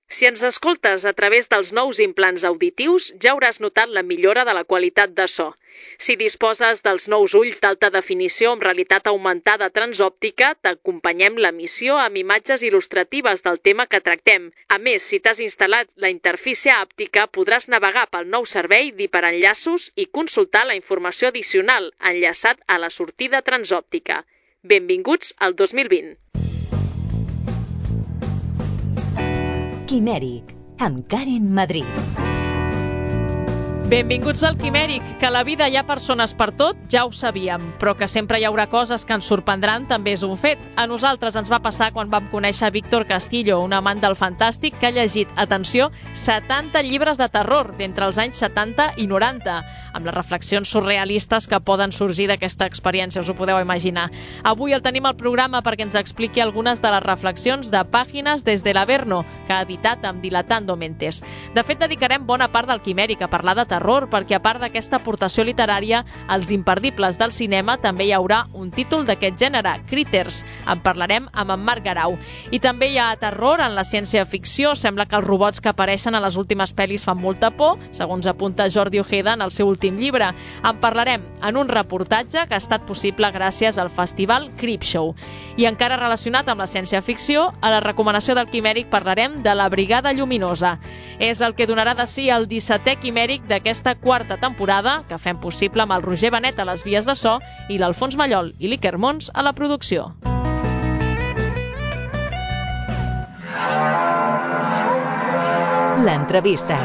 Si ens escoltes a través dels nous implants auditius, ja hauràs notat la millora de la qualitat de so. Si disposes dels nous ulls d'alta definició amb realitat augmentada transòptica, t'acompanyem l'emissió amb imatges il·lustratives del tema que tractem. A més, si t'has instal·lat la interfície àptica, podràs navegar pel nou servei d'hiperenllaços i consultar la informació addicional enllaçat a la sortida transòptica. Benvinguts al 2020. Quimèric, amb Karen Madrid. Benvinguts al Quimèric, que a la vida hi ha persones per tot, ja ho sabíem, però que sempre hi haurà coses que ens sorprendran també és un fet. A nosaltres ens va passar quan vam conèixer Víctor Castillo, un amant del fantàstic que ha llegit, atenció, 70 llibres de terror d'entre els anys 70 i 90, amb les reflexions surrealistes que poden sorgir d'aquesta experiència, us ho podeu imaginar. Avui el tenim al programa perquè ens expliqui algunes de les reflexions de Pàgines des de l'Averno, que ha editat amb Dilatando Mentes. De fet, dedicarem bona part del Quimèric a parlar de terror, perquè a part d'aquesta aportació literària, als imperdibles del cinema també hi haurà un títol d'aquest gènere, Critters. En parlarem amb en Marc Garau. I també hi ha terror en la ciència-ficció. Sembla que els robots que apareixen a les últimes pel·lis fan molta por, segons apunta Jordi Ojeda en el seu últim llibre. En parlarem en un reportatge que ha estat possible gràcies al festival Creepshow. I encara relacionat amb la ciència-ficció, a la recomanació del Quimèric parlarem de la Brigada Lluminosa. És el que donarà de si el 17è Quimèric d'aquesta quarta temporada, que fem possible amb el Roger Benet a les vies de so i l'Alfons Mallol i l'Iker Mons a la producció. L'entrevista.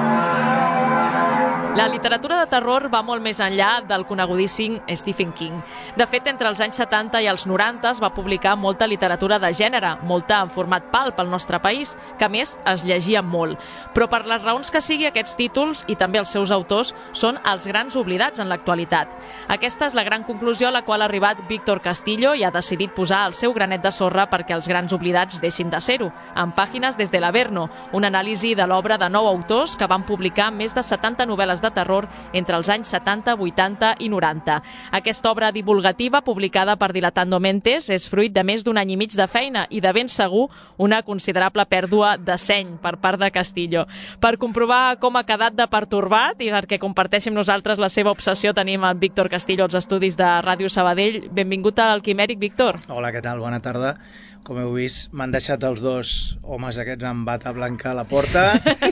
La literatura de terror va molt més enllà del conegudíssim Stephen King. De fet, entre els anys 70 i els 90 es va publicar molta literatura de gènere, molta en format pulp al nostre país, que a més es llegia molt. Però per les raons que sigui, aquests títols i també els seus autors són els grans oblidats en l'actualitat. Aquesta és la gran conclusió a la qual ha arribat Víctor Castillo i ha decidit posar el seu granet de sorra perquè els grans oblidats deixin de ser-ho, en Pàgines des de l'Averno, una anàlisi de l'obra de 9 autors que van publicar més de 70 novel·les de terror entre els anys 70, 80 i 90. Aquesta obra divulgativa, publicada per Dilatando Mentes, és fruit de més d'un any i mig de feina i de ben segur una considerable pèrdua de seny per part de Castillo. Per comprovar com ha quedat de pertorbat i perquè comparteixi amb nosaltres la seva obsessió, tenim el Víctor Castillo als estudis de Ràdio Sabadell. Benvingut al Quimèric, Víctor. Hola, què tal? Bona tarda. Com heu vist, m'han deixat els dos homes aquests amb bata blanca a la porta,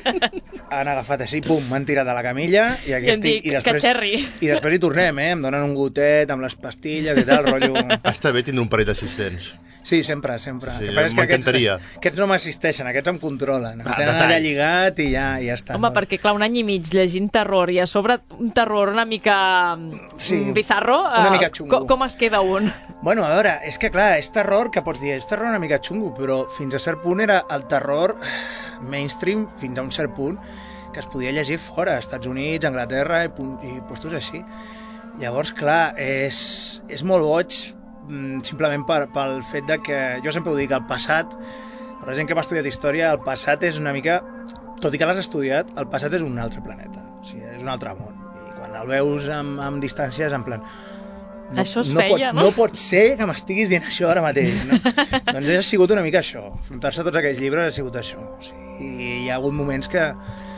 han agafat així, pum, m'han tirat a la camilla i aquí estic. I després hi tornem, em donen un gotet amb les pastilles i tal, rotllo... Està bé tindre un parell d'assistents. Sí, sempre. Sí, m'encantaria. Aquests no m'assisteixen, aquests em controlen. Em tenen allà lligat i ja està. Home, perquè clar, un any i mig llegint terror i a sobre un terror una mica bizarro, una mica xungo. Com es queda un? Bueno, a veure, és que clar, és terror, que pots dir, és terror una mica xungo, però fins a cert punt era el terror mainstream, fins a un cert punt, que es podia llegir fora, als Estats Units, Anglaterra i postos així. Llavors, clar, és molt boig, simplement pel fet de que, jo sempre ho dic, el passat, per la gent que m'ha estudiat història, el passat és una mica, tot i que l'has estudiat, el passat és un altre planeta, o sigui, és un altre món, i quan el veus amb distància és en plan... Això es feia, no? No pot ser que m'estiguis dient això ara mateix, no? Doncs ha sigut una mica això, enfrontar-se a tots aquells llibres ha sigut això, o sigui, hi ha hagut moments que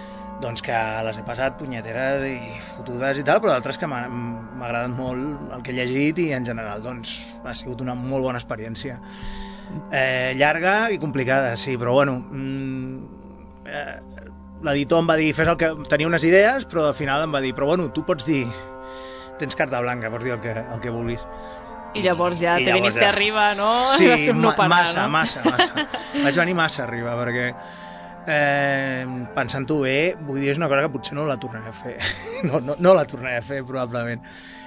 les he passat punyeteres i fotudes i tal, però d'altres que m'ha agradat molt el que he llegit i en general doncs ha sigut una molt bona experiència. Llarga i complicada, sí, però bueno, l'editor em va dir, fes el que... Tenia unes idees, però al final em va dir, però bueno, tu pots dir... Tens carta blanca, pots dir el que vulguis. I llavors ja te viniste arriba, no? Sí, va ser un no parar, massa. Vaig venir massa arriba, perquè pensant-ho bé, vull dir, és una cosa que potser no la tornaré a fer. No la tornaré a fer, probablement.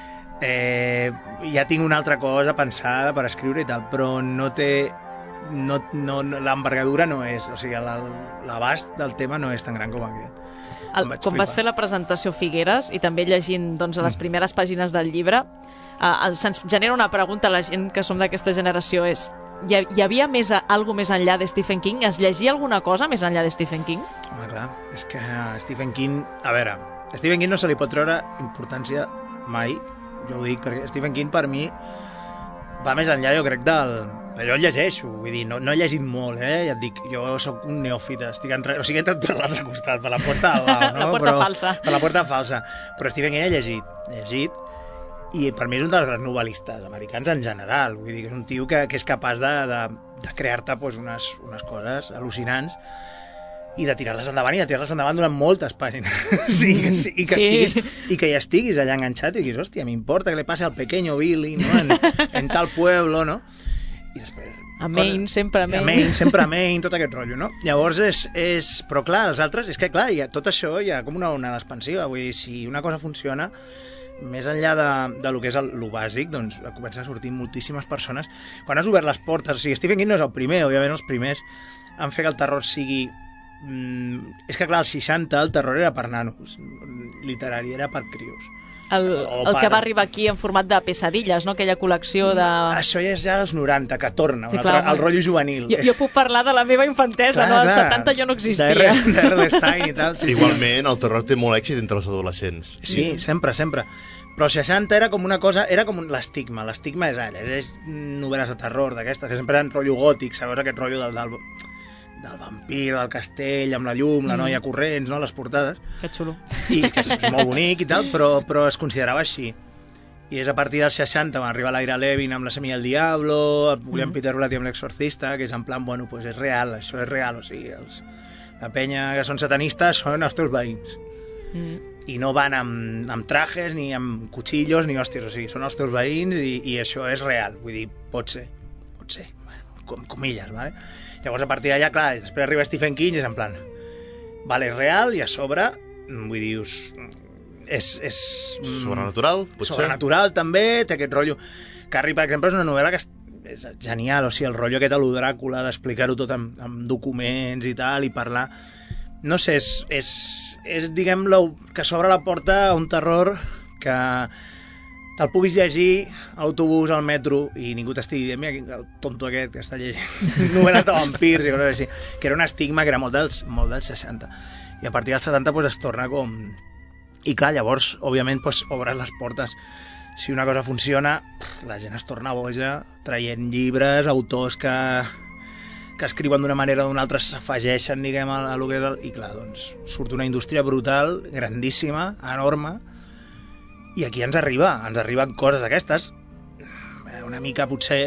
Ja tinc una altra cosa pensada per escriure i tal, però no té... l'envergadura no és, o sigui, l'abast del tema no és tan gran com aquest. Com vas fer la presentació Figueres i també llegint doncs, a les primeres pàgines del llibre, se'ns genera una pregunta a la gent que som d'aquesta generació, és hi havia alguna més enllà de Stephen King? Es llegia alguna cosa més enllà de Stephen King? Home, clar, és que Stephen King... A veure, a Stephen King no se li pot treure importància mai, jo ho dic, perquè Stephen King per mi va més enllà, jo crec, jo el llegeixo, vull dir, no he llegit molt, ja et dic, jo sóc un neòfita, he entrat per l'altre costat, per la porta del lado, no? La porta falsa. Per la porta falsa, però Stephen King he llegit, i per mi és un dels grans novel·listes americans en general, vull dir que és un tio que és capaç de crear-te unes coses al·lucinants i de tirar-les endavant durant moltes pàgines. I que hi estiguis allà enganxat i diguis, hòstia, m'importa que li passi al pequeño Billy, no? en tal pueblo, no? I després... A Maine, sempre a Maine. Sempre a Maine, tot aquest rotllo, no? Llavors però clar, els altres, és que clar, tot això hi ha com una onada expansiva, vull dir, si una cosa funciona, més enllà de lo que és lo bàsic, doncs comencen a sortir moltíssimes persones. Quan has obert les portes, o sigui, Stephen King no és el primer, òbviament els primers han fet que el terror sigui... és que clar, als 60 el terror era per nanos, literari, era per crios. El que va arribar aquí en format de pesadilles, no? Aquella col·lecció de... Això ja és ja als 90, que torna, el rotllo juvenil. Jo puc parlar de la meva infantesa, no? Als 70 jo no existia. De Stein i tal. Igualment, el terror té molt èxit entre els adolescents. Sí, sempre. Però als 60 era com una cosa, era com l'estigma. L'estigma és allà, és novel·les de terror d'aquestes, que sempre eren rotllo gòtic, saps aquest rotllo del vampir, del castell, amb la llum, la noia corrents, no? Les portades. Que xulo. I que és molt bonic i tal, però es considerava així. I és a partir dels 60 quan arriba l'Ira Levin amb La semilla del diablo, el William Peter Blatty amb L'Exorcista, que és en plan, bueno, pues és real, això és real, o sigui, la penya que són satanistes són els teus veïns. I no van amb trajes, ni amb cuchillos, ni hòsties, o sigui, són els teus veïns i això és real, vull dir, pot ser, bueno, comilles, ¿vale? Llavors, a partir d'allà, clar, després arriba Stephen King i és en plan, vale, és real, i a sobre, vull dir, és sobrenatural, potser? Sobrenatural, també, té aquest rotllo. Carrie, per exemple, és una novel·la que és genial, o sigui, el rotllo aquest a lo Dràcula, d'explicar-ho tot amb documents i tal, i parlar... No sé, és diguem, que s'obre la porta a un terror que te'l puguis llegir a l'autobús, al metro, i ningú t'estigui dient, mira, el tonto aquest que està llegint novel·les de vampirs i coses així, que era un estigma que era molt dels 60. I a partir dels 70 pues, es torna com... I clar, llavors, òbviament, pues, obres les portes. Si una cosa funciona, la gent es torna boja, traient llibres, autors que escriuen d'una manera o d'una altra s'afegeixen, diguem, a lo que és i clar, doncs, surt una indústria brutal, grandíssima, enorme, i aquí ens arriben coses d'aquestes, una mica potser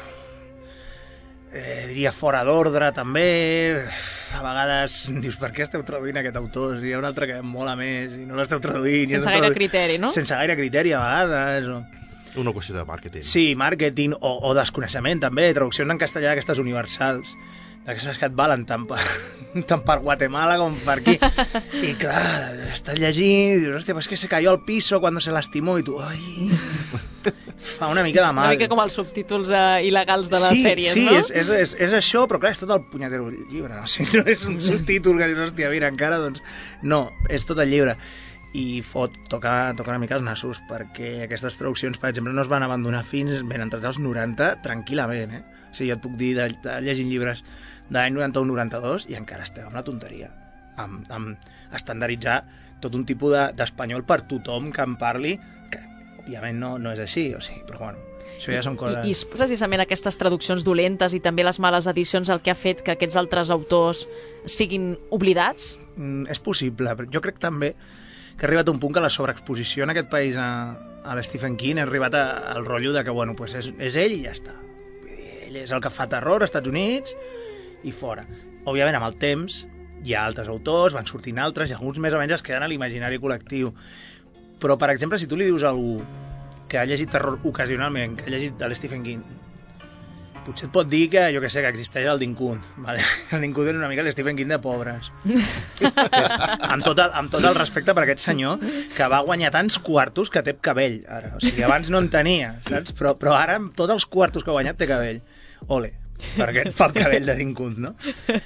diria fora d'ordre també, a vegades dius, per què esteu traduint aquest autor? Si hi ha un altre que mola més i no l'esteu traduint. Sense gaire criteri, no? Sense gaire criteri a vegades. Una qüestió de màrqueting. Sí, màrqueting o desconeixement també, traduccions en castellà d'aquestes universals, d'aquestes que et valen tant per Guatemala com per aquí. I clar, estàs llegint i dius, hòstia, pues que se cayó al piso cuando se lastimó i tu, ai... Fa una mica de mal. Una mica com els subtítols il·legals de les sèries, no? Sí, és això, però clar, és tot el punyetero llibre, no? Si no és un subtítol que dius, hòstia, mira, encara, doncs... No, és tot el llibre. I toca una mica els nassos, perquè aquestes traduccions, per exemple, no es van abandonar fins ben entrats als 90 tranquil·lament, O sigui, jo et puc dir de llegint llibres de l'any 91-92 i encara estem amb la tonteria, amb estandarditzar tot un tipus d'espanyol per tothom que en parli, que òbviament no és així, o sigui, però bueno, això ja són coses... I és precisament aquestes traduccions dolentes i també les males edicions el que ha fet que aquests altres autors siguin oblidats? És possible, però jo crec també que ha arribat a un punt que la sobreexposició en aquest país a l'Stephen King ha arribat al rotllo de que, bueno, pues és ell i ja està. Ell és el que fa terror als Estats Units i fora. Òbviament, amb el temps, hi ha altres autors, van sortint altres, i alguns més o menys es queden a l'imaginari col·lectiu. Però, per exemple, si tu li dius a algú que ha llegit terror ocasionalment, que ha llegit de l'Stephen King, potser et pot dir que, jo què sé, que existeix el Dinkunt. Vale? El Dinkunt és una mica l'Stephen King de pobres. Amb tot el respecte per aquest senyor que va guanyar tants quartos que té cabell, ara. O sigui, abans no en tenia, saps? Però ara, amb tots els quartos que ha guanyat, té cabell. Ole, perquè et fa el cabell de Dinkunt, no?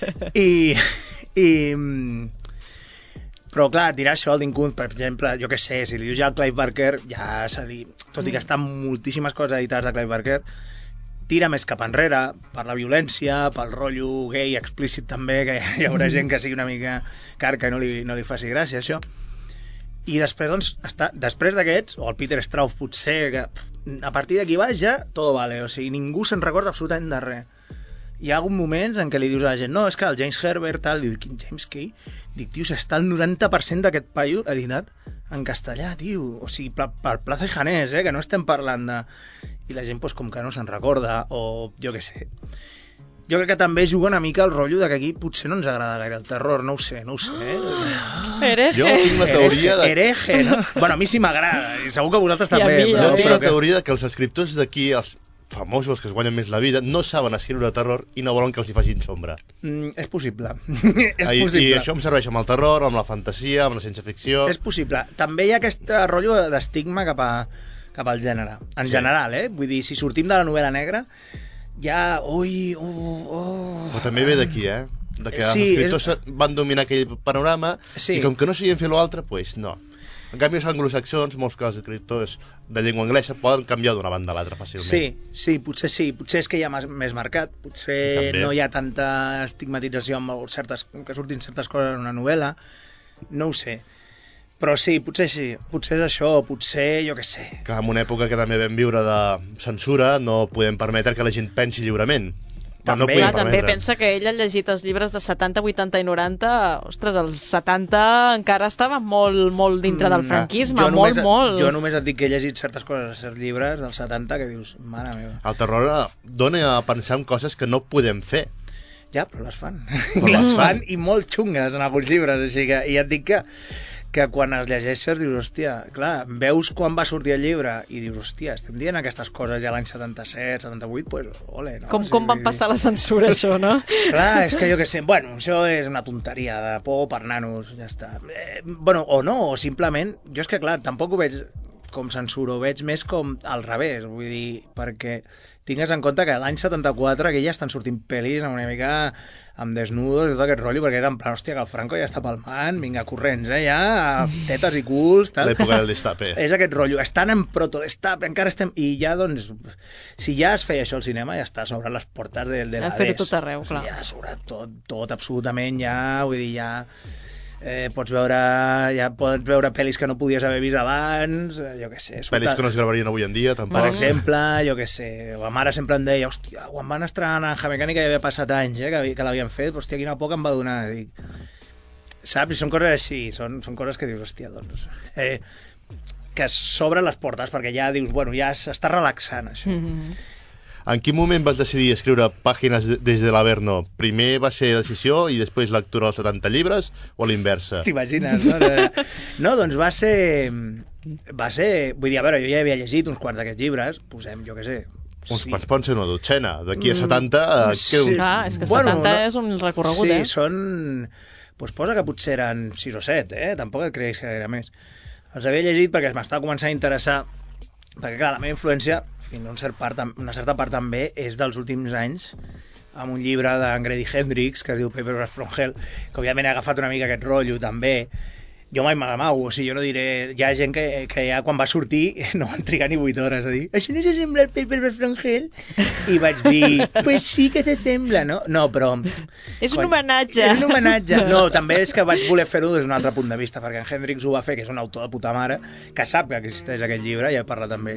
Però clar, tirar això al Dinkunt, per exemple, jo què sé, si li dius ja al Clive Barker, ja s'ha dit, tot i que estan moltíssimes coses editades de Clive Barker, tira més cap enrere, per la violència, pel rotllo gay explícit també, que hi haurà gent que sigui una mica carca i no li faci gràcia, això. I després, doncs, després d'aquests, o el Peter Straub potser, que a partir d'aquí baix ja, tot vale, o sigui, ningú se'n recorda absolutament de res. Hi ha hagut moments en què li dius a la gent, no, és que el James Herbert, tal, diu, quin James què? Dic, tio, s'està el 90% d'aquest paio editat en castellà, tio, o sigui, per Plaza i Janés, que no estem parlant de... I la gent, doncs, com que no se'n recorda, o jo què sé. Jo crec que també juga una mica el rotllo de que aquí potser no ens agrada gaire el terror, no ho sé. Hereje. Jo tinc la teoria de... Hereje, no? Bueno, a mi sí m'agrada, i segur que vosaltres I a també. mi, Jo tinc la que... teoria que els escriptors d'aquí, els famosos que es guanyen més la vida, no saben escriure terror i no volen que els hi facin sombra. És possible. I això em serveix amb el terror, amb la fantasia, amb la ciència-ficció... És possible. També hi ha aquest rotllo d'estigma cap al gènere. En general, Vull dir, si sortim de la novel·la negra, ja... Però també ve d'aquí, de que els Sí, escriptors van dominar aquell panorama Sí. i com que no sabien fer l'altre, doncs no. En canvi, els anglosaxons, molts que els escriptors de llengua anglesa poden canviar d'una banda a l'altra fàcilment. Sí, potser sí. Potser és que hi ha més mercat. Potser També. no hi ha tanta estigmatització amb que surtin certes coses en una novel·la. No ho sé. Però sí. Potser és això, potser, jo què sé. Clar, en una època que també vam viure de censura, no podem permetre que la gent pensi lliurement. També. No podem Clar, també permetre. pensa que ell ha llegit els llibres de 70, 80 i 90. Ostres, els 70 encara estava molt dintre del franquisme, molt. Jo només et dic que he llegit certes coses a certs llibres dels 70 que dius, mare meva. El terror dona a pensar en coses que no podem fer. Ja, però les fan. Però les fan. I molt xungues en alguns llibres, així que... I ja et dic que quan els llegeixes dius, hòstia, clar, veus quan va sortir el llibre i dius, hòstia, estem dient aquestes coses ja l'any 77, 78, pues, ole, no? Com van passar la censura, això, no? Clar, és que jo què sé, bueno, això és una tonteria de por per nanos, ja està. Bueno, o no, o simplement, jo és que clar, tampoc ho veig com censura, ho veig més com al revés, vull dir, perquè tingues en compte que l'any 74 que ja estan sortint pel·lis una mica amb desnudos i tot aquest rotllo, perquè era en plan, hòstia, que el Franco ja està palmant, vinga, corrents, ja, tetes i culs, tal. L'època del destape. És aquest rotllo, estan en protodestape, encara estem... I ja, doncs, si ja es feia això al cinema, ja està sobre les portes de l'Hades. Fer-ho tot arreu, clar. Ja sobre tot, absolutament, ja, vull dir, ja... pots veure pel·lis que no podies haver vist abans, jo què sé. Pel·lis que no es gravarien avui en dia, tampoc. Per exemple, jo què sé, la mare sempre em deia, hòstia, quan van estrenar Naranja Mecànica ja havia passat anys, que l'havien fet, hòstia, quina por que em va donar, dic. Saps? I són coses així, són coses que dius, hòstia, doncs... que s'obren les portes, perquè ja dius, bueno, ja s'està relaxant, això. En quin moment vas decidir escriure Pàgines des de l'Averno? Primer va ser decisió i després lectura dels 70 llibres o a l'inversa? T'imagines, no? No, doncs va ser... Vull dir, a veure, jo ja havia llegit uns quants d'aquests llibres, posem, jo què sé... Uns quants poden ser una dotzena. D'aquí a 70... sí. Clar, és que 70 és un recorregut, Sí, són... Doncs posa que potser eren 6 o 7, Tampoc et creguis que era més. Els havia llegit perquè m'estava començant a interessar, perquè clar, la meva influència, fins a una certa part també, és dels últims anys, amb un llibre d'en Grady Hendrix, que es diu Paperback from Hell, que òbviament ha agafat una mica aquest rotllo també. Jo mai me l'amago, o sigui, jo no diré... Hi ha gent que ja quan va sortir no van trigar ni 8 hores a dir això no s'assembla al Paperback from Hell? I vaig dir, pues sí que s'assembla, no? No, però... És un homenatge. És un homenatge. No, també és que vaig voler fer-ho des d'un altre punt de vista, perquè en Hendrix ho va fer, que és un autor de puta mare, que sap que existeix aquest llibre, ja he parlat amb ell,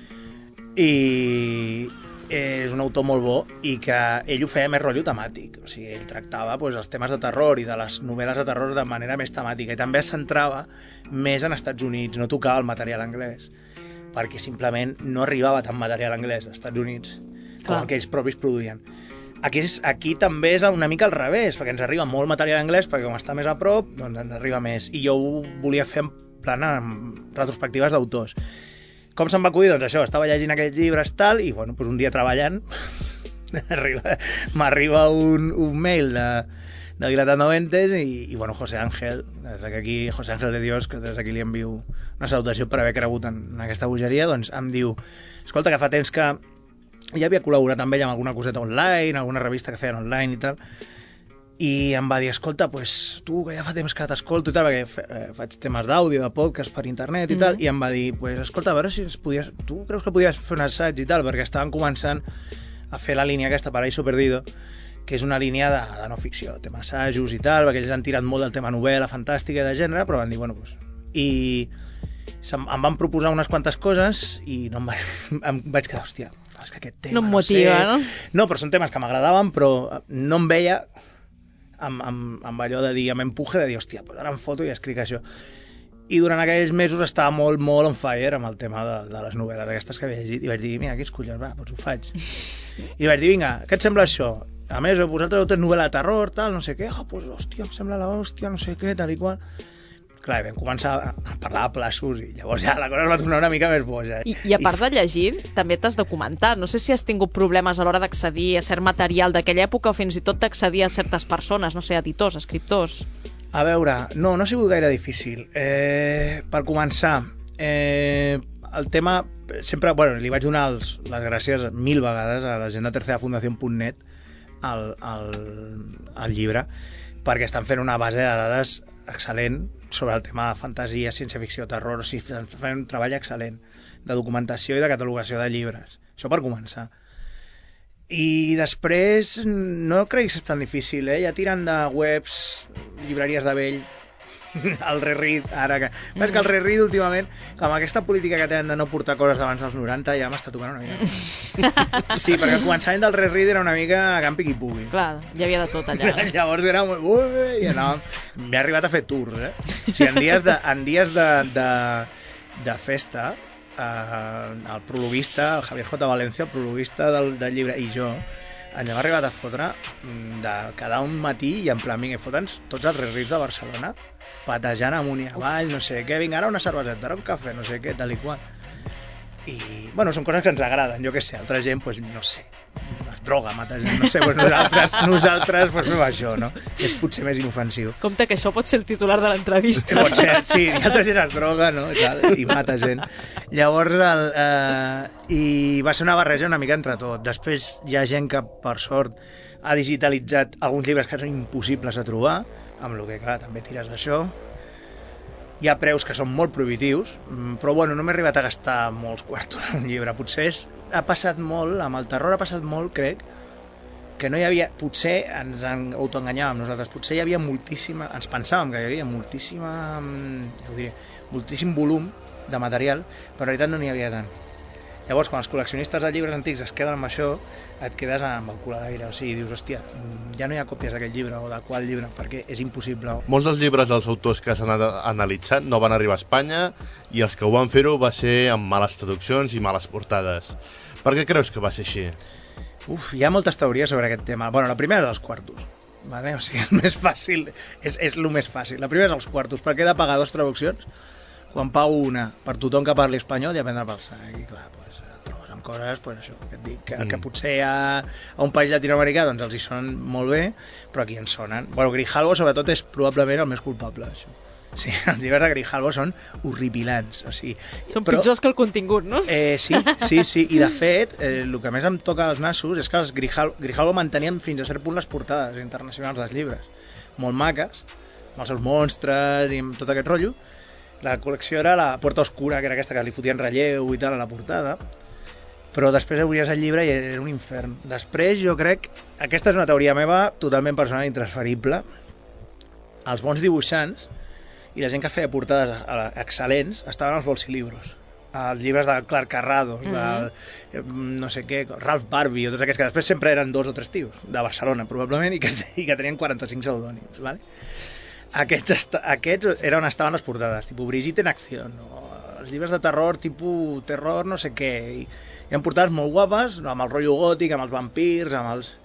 i és un autor molt bo i que ell ho feia més rotllo temàtic, o sigui, ell tractava doncs, els temes de terror i de les novel·les de terror de manera més temàtica i també es centrava més en Estats Units, no tocava el material anglès perquè simplement no arribava tant material anglès als Estats Units com el que ells propis produïen. Aquí també és una mica al revés, perquè ens arriba molt material anglès perquè com està més a prop, doncs ens arriba més i jo ho volia fer en plan amb retrospectives d'autors. Com se'm va acudir? Doncs això, estava llegint aquests llibres tal, i bueno, doncs un dia treballant m'arriba un mail de Grata Noventes i bueno, José Ángel, des d'aquí, José Ángel de Dios, que des d'aquí li envio una salutació per haver cregut en aquesta bogeria, doncs em diu, escolta, que fa temps que ja havia col·laborat amb ell amb alguna coseta online, alguna revista que feien online i tal, i em va dir, escolta, pues, tu que ja fa temps que t'escolto i tal, perquè faig temes d'àudio, de podcast per internet i tal, i em va dir, pues, escolta, a veure si tu creus que podies fer un assaig i tal, perquè estaven començant a fer la línia aquesta Paraíso Perdido, que és una línia de no ficció, tema assajos i tal, perquè ells han tirat molt del tema novel·la fantàstica i de gènere, però van dir, bueno, pues, i em van proposar unes quantes coses i no em vaig quedar, hòstia, és que aquest tema no em motiva, no sé. No? No, però són temes que m'agradaven, però no em veia amb allò de dir, amb empuje de dir, hòstia, pues ara em foto i escric això. I durant aquells mesos estava molt, molt on fire amb el tema de les novel·les aquestes que havia llegit i vaig dir, mira, quins collons, va, doncs ho faig. I vaig dir, vinga, què et sembla això? A més, vosaltres heu tret novel·la de terror, tal, no sé què, pues hòstia, em sembla la hòstia, no sé què, tal i qual. Clar, vam començar a parlar a plaços i llavors ja la cosa es va tornar una mica més boja. I a part de llegir, també t'has documentat. No sé si has tingut problemes a l'hora d'accedir a cert material d'aquella època o fins i tot d'accedir a certes persones, no sé, editors, escriptors. A veure, no ha sigut gaire difícil. Per començar, el tema... Sempre, bueno, li vaig donar les gràcies 1000 vegades a la gent de tercerafundación.net al llibre, perquè estan fent una base de dades excel·lent sobre el tema de fantasia, ciència-ficció, terror, o sigui, estan fent un treball excel·lent de documentació i de catalogació de llibres. Això per començar. I després no crec que és tan difícil, ja tiren de webs, llibreries de vell, el Reread, ara que... És que el Reread últimament, amb aquesta política que tenen de no portar coses d'abans dels 90, ja m'està tocant una mica. Sí, perquè el començament del Reread era una mica campi qui pugui. Clar, hi havia de tot allà. Llavors era molt... i anàvem... M'he arribat a fer tours, O sigui, en dies de festa, el prologuista, el Javier J. Valencia, el prologuista del llibre, i jo, ens hem arribat a fotre de quedar un matí i en plan, vinga, fotre'ns tots els Rereads de Barcelona, patejant amunt i avall, no sé què, vinga, ara una cerveseta, ara un cafè, no sé què, tal i qual. I, bueno, són coses que ens agraden, jo què sé, altra gent, pues, no sé, es droga, mata gent, no sé, pues nosaltres pues, fem això, no? És potser més inofensiu. Compte que això pot ser el titular de l'entrevista. Pot ser, sí, i altra gent es droga, no? I mata gent. Llavors, i va ser una barreja una mica entre tot. Després hi ha gent que, per sort, ha digitalitzat alguns llibres que són impossibles de trobar, amb el que, clar, també tires d'això. Hi ha preus que són molt prohibitius, però bueno, no m'he arribat a gastar molts quartos en un llibre. Potser ha passat molt, amb el terror ha passat molt, crec, que no hi havia... Potser ens autoenganyàvem nosaltres, potser hi havia moltíssima... Ens pensàvem que hi havia moltíssima... ja ho diré, moltíssim volum de material, però en realitat no n'hi havia tant. Llavors, quan els col·leccionistes de llibres antics es queden amb això, et quedes amb el cul a l'aire. O sigui, dius, hòstia, ja no hi ha còpies d'aquest llibre o de qual llibre, perquè és impossible. Molts dels llibres dels autors que s'han analitzat no van arribar a Espanya i els que ho van fer-ho va ser amb males traduccions i males portades. Per què creus que va ser així? Hi ha moltes teories sobre aquest tema. Bueno, la primera és els quartos. Vale? O sigui, el més fàcil, és el més fàcil. La primera és els quartos, perquè he de pagar 2 traduccions quan pago una per tothom que parli espanyol i aprendre pel sac. I clar, pues, trobes amb coses, pues, això, que et dic, que potser a un país llatinoamericà doncs els hi sonen molt bé, però aquí ens sonen. Bueno, Grijalbo sobretot és probablement el més culpable d'això. Sí, els llibres de Grijalbo són horripilants. O sigui, són pitjors que el contingut, no? Sí. I de fet, el que més em toca als nassos és que els Grijalbo mantenien fins a cert punt les portades internacionals dels llibres. Molt maques, amb els seus monstres i amb tot aquest rotllo. La col·lecció era la Puerta Oscura, que era aquesta que li fotien relleu i tal a la portada, però després obries el llibre i era un infern. Després jo crec, aquesta és una teoria meva totalment personal i intransferible, els bons dibuixants i la gent que feia portades excel·lents estaven als bolsilibros, els llibres del Clark Carrados, del no sé què, Ralph Barbie, o tots aquests que després sempre eren 2 o 3 tios de Barcelona probablement i que tenien 45 pseudònims, ¿vale? Aquests era on estaven les portades, tipus Brigitte en acció, no? Els llibres de terror, tipus terror no sé què, i hi ha portades molt guapes, amb el rotllo gòtic, amb els vampirs, amb els...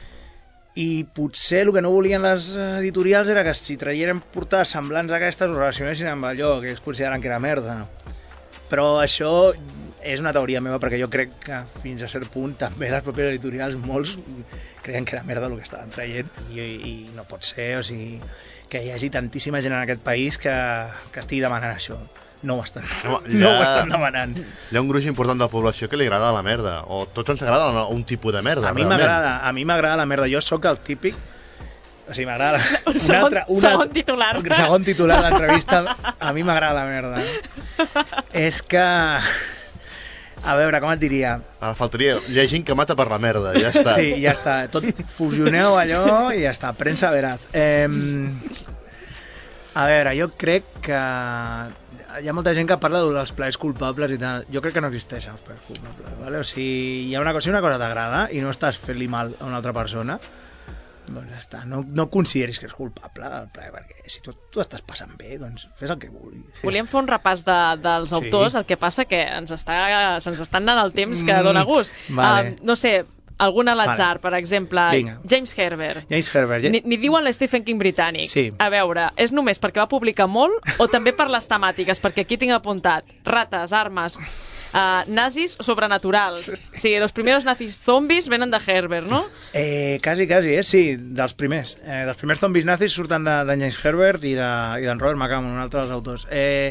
I potser el que no volien les editorials era que si traien portades semblants a aquestes ho relacionessin amb allò que ells consideren que era merda. Però això és una teoria meva, perquè jo crec que fins a cert punt també les pròpies editorials, molts creien que era merda el que estaven traient i no pot ser, o sigui, que hi hagi tantíssima gent en aquest país que estigui demanant això. No ho estan demanant. Hi ha un gruix important de la població que li agrada la merda, o tots ens agrada un tipus de merda. A mi m'agrada la merda, jo sóc el típic. O sigui, m'agrada... Segon titular. Segon titular de l'entrevista, a mi m'agrada la merda. És que... A veure, com et diria? Faltaria... Hi ha gent que mata per la merda, ja està. Sí, ja està. Tot fusioneu allò i ja està. Premsa veraz. A veure, jo crec que hi ha molta gent que parla dels plaers culpables i tal. Jo crec que no existeixen els plaers culpables, ¿vale? O sigui, hi ha una cosa t'agrada i no estàs fent-li mal a una altra persona, doncs ja està, no consideris que és culpable el plaer, perquè si tu estàs passant bé, doncs fes el que vulguis. Volíem fer un repàs dels autors, el que passa que se'ns està anant el temps que dona gust. Vale. No sé, algun a l'atzar, per exemple, Vinga. James Herbert. Ni diuen l'Stephen King britànic. Sí. A veure, és només perquè va publicar molt o també per les temàtiques? Perquè aquí tinc apuntat rates, armes, nazis sobrenaturals. O sigui, els primers nazis zombis venen de Herbert, no? Quasi, sí, dels primers. Dels primers zombis nazis surten de James Herbert i d'en Robert McCammon, un altre dels autors.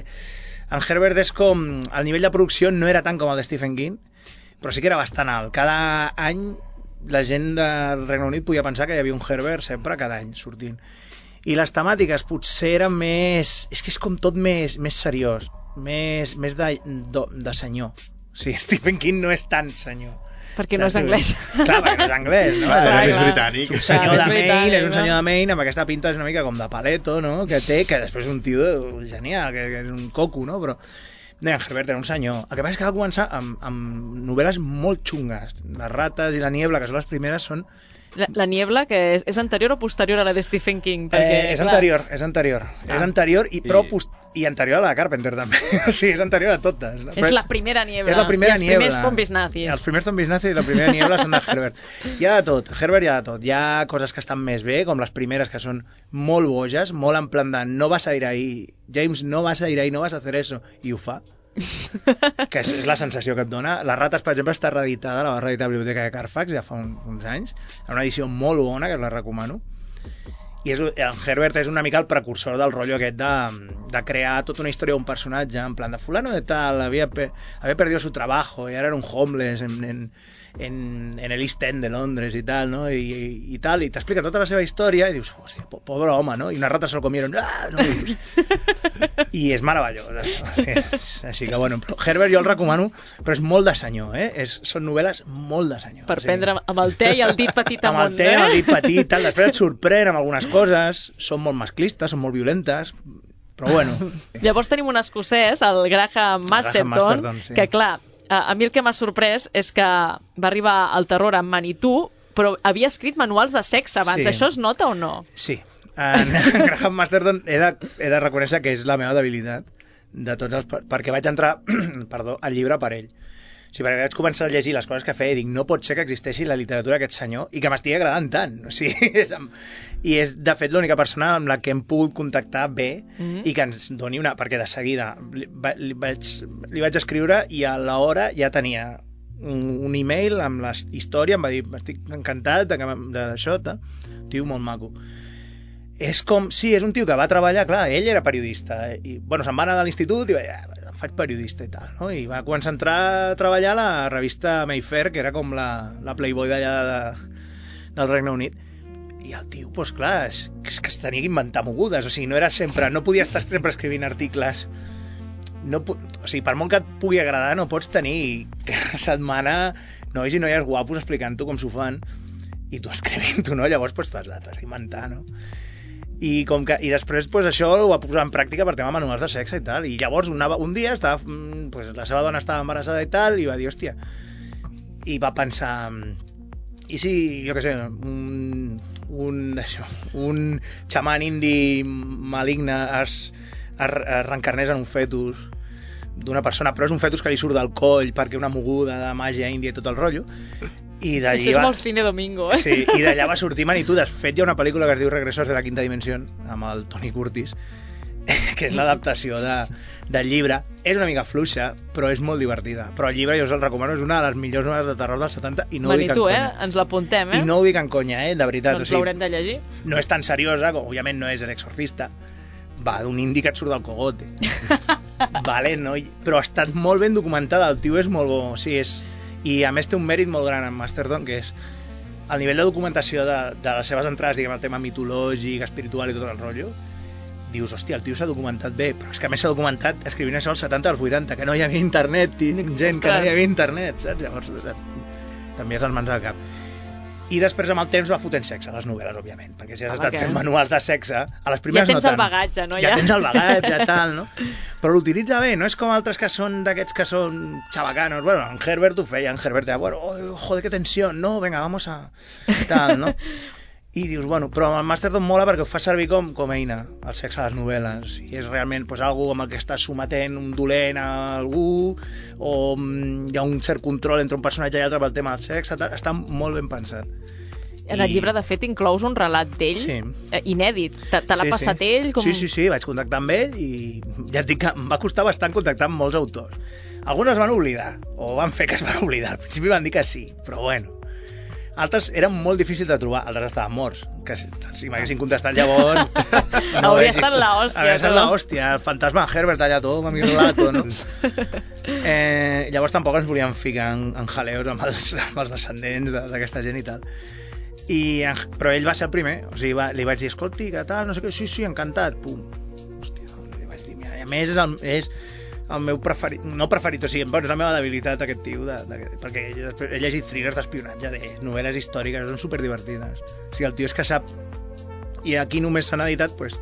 En Herbert és com... El nivell de producció no era tant com el de Stephen King, però sí que era bastant alt. Cada any la gent del Regne Unit podia pensar que hi havia un Herbert sempre cada any sortint. I les temàtiques potser eren més... És que és com tot més seriós, més de senyor. O sigui, Stephen King no és tan senyor. Perquè no és anglès. Clar, perquè no és anglès, no? Era més britànic. És un senyor de Maine, és un senyor de Maine, amb aquesta pinta és una mica com de paleto, no? Que després és un tio genial, que és un coco, no? Però en Herbert era un senyor. El que passa és que va començar amb novel·les molt xungues. Les rates i la niebla, que són les primeres, són... La niebla, que és anterior o posterior a la de Stephen King? Perquè, és anterior. És anterior i anterior a la de Carpenter, també. O sigui, és anterior a totes. No? És la primera niebla. És la primera niebla. I els primers zombis nazis. Els primers zombis nazis i la primera niebla són de Herbert. Hi ha de tot. Herbert hi ha de tot. Hi ha coses que estan més bé, com les primeres, que són molt boges, molt en plan de no vas a ir ahí, James, no vas a ir ahí, no vas a hacer eso. I ho fa. Que és la sensació que et dona. Les rates, per exemple, està reeditada, la va reeditar a la Biblioteca de Carfax ja fa uns anys, en una edició molt bona, que us la recomano. I el Herbert és una mica el precursor del rotllo aquest de crear tota una història d'un personatge, en plan de fulano de tal, había perdido su trabajo y ahora era un homeless en el East End de Londres i tal, no? I tal, i t'explica tota la seva història i dius, hòstia, pobre home, no? I unes rates se'l comieron, no? I és meravellós. Així que, bueno, però Herbert jo el recomano, però és molt de senyor, són novel·les molt de senyor. Per prendre amb el te i el dit petit amunt. Amb el te, amb el dit petit, tal. Després et sorprèn amb algunes coses, són molt masclistes, són molt violentes, però bueno. Llavors tenim un escocès, el Graham Masterton, sí. Que clar, a mi el que m'ha sorprès és que va arribar al terror amb Manitou, però havia escrit manuals de sexe abans. Sí. Això es nota o no? Sí. En Graham Masterton he de reconèixer que és la meva debilitat de tots els... perquè vaig entrar al llibre per ell. O sigui, perquè vaig començar a llegir les coses que feia i dic, no pot ser que existeixi la literatura d'aquest senyor i que m'estigui agradant tant. O sigui, i és, de fet, l'única persona amb la que hem pogut contactar bé i que ens doni una... Perquè de seguida li vaig escriure i a l'hora ja tenia un e-mail amb la història, em va dir, estic encantat d'això, tio molt maco. És com... Sí, és un tio que va treballar, clar, ell era periodista, i bueno, se'n va anar de l'institut i va dir, faig periodista i tal, no? I va començar a entrar a treballar a la revista Mayfair, que era com la Playboy d'allà del Regne Unit. I el tio, doncs clar, és que es tenia que inventar mogudes, o sigui, no podia estar sempre escrivint articles. O sigui, per molt que et pugui agradar, no pots tenir cada setmana nois i noies guapos explicant-ho com s'ho fan i tu escrivint-ho, no? Llavors, doncs, t'has d'inventar, no? I després pues, això ho va posar en pràctica per tema manuals de sexe i tal, i llavors un dia la seva dona estava embarassada i tal, i va dir, hòstia, i va pensar, i si, jo què sé, un xaman indi maligne es reencarnés en un fetus d'una persona, però és un fetus que li surt del coll perquè una moguda de màgia índia i tot el rotllo. Això és molt Cine Domingo, eh? Sí, i d'allà va sortir Manitou. De fet, hi ha una pel·lícula que es diu Regresors de la Quinta Dimensió, amb el Tony Curtis, que és l'adaptació del llibre. És una mica fluixa, però és molt divertida. Però el llibre, jo us el recomano, és una de les millors novel·les de terror dels 70 i no ho dic en conya. Ens l'apuntem, I no ho dic en conya, de veritat. Doncs l'haurem de llegir. No és tan seriosa, com òbviament no és El Exorcista. Va, d'un indi que et surt del cogote. Vale, no? Però ha estat molt ben documentada, el tio és molt bo. O sigui, i a més té un mèrit molt gran en Masterton, que és el nivell de documentació de les seves entrades, diguem, el tema mitològic, espiritual i tot el rotllo. Dius, hòstia, el tio s'ha documentat bé, però és que a més s'ha documentat escrivint això als 70 als 80, que no hi havia internet, gent, que no hi havia internet, saps? Llavors, també és les mans al cap. I després, amb el temps, va fotent sexe a les novel·les, òbviament, perquè si has estat fent manuals de sexe, a les primeres ja tens no tant. El bagatge, no? Ja tens el bagatge, tal, no? Però l'utilitza bé, no és com altres que són d'aquests que són xabacanos. Bueno, en Herbert ho feia, en Herbert deia, bueno, oh, joder, qué tensión, no, venga, vamos a... tal, no? I dius, bueno, però el Masterdom mola perquè ho fa servir com eina, el sexe a les novel·les, i és realment pues, algú amb el que estàs sometent un dolent a algú, o hi ha un cert control entre un personatge i l'altre pel tema del sexe, està molt ben pensat. En el llibre, de fet, inclous un relat d'ell inèdit. Te l'ha passat ell? Sí, vaig contactar amb ell i ja et dic que em va costar bastant contactar amb molts autors. Alguns es van oblidar, o van fer que es van oblidar. Al principi van dir que sí, però bueno. Altres eren molt difícils de trobar, altres estaven morts. Que si m'haguessin contestat llavors... No hauria estat l'hòstia. Hauria estat l'hòstia, el fantasma Herbert allà tot, amb mi relato, no? Llavors tampoc ens volíem ficar en jaleos amb els descendents d'aquesta gent i tal. Però ell va ser el primer, o sigui, li vaig dir, escolti, què tal, no sé què, sí, encantat, pum. Hòstia, li vaig dir, mira, i a més és el meu preferit, no preferit, o sigui, és la meva debilitat aquest tio, perquè he llegit thrillers d'espionatge, novel·les històriques, són superdivertides. O sigui, el tio és que sap, i aquí només s'han editat, pues,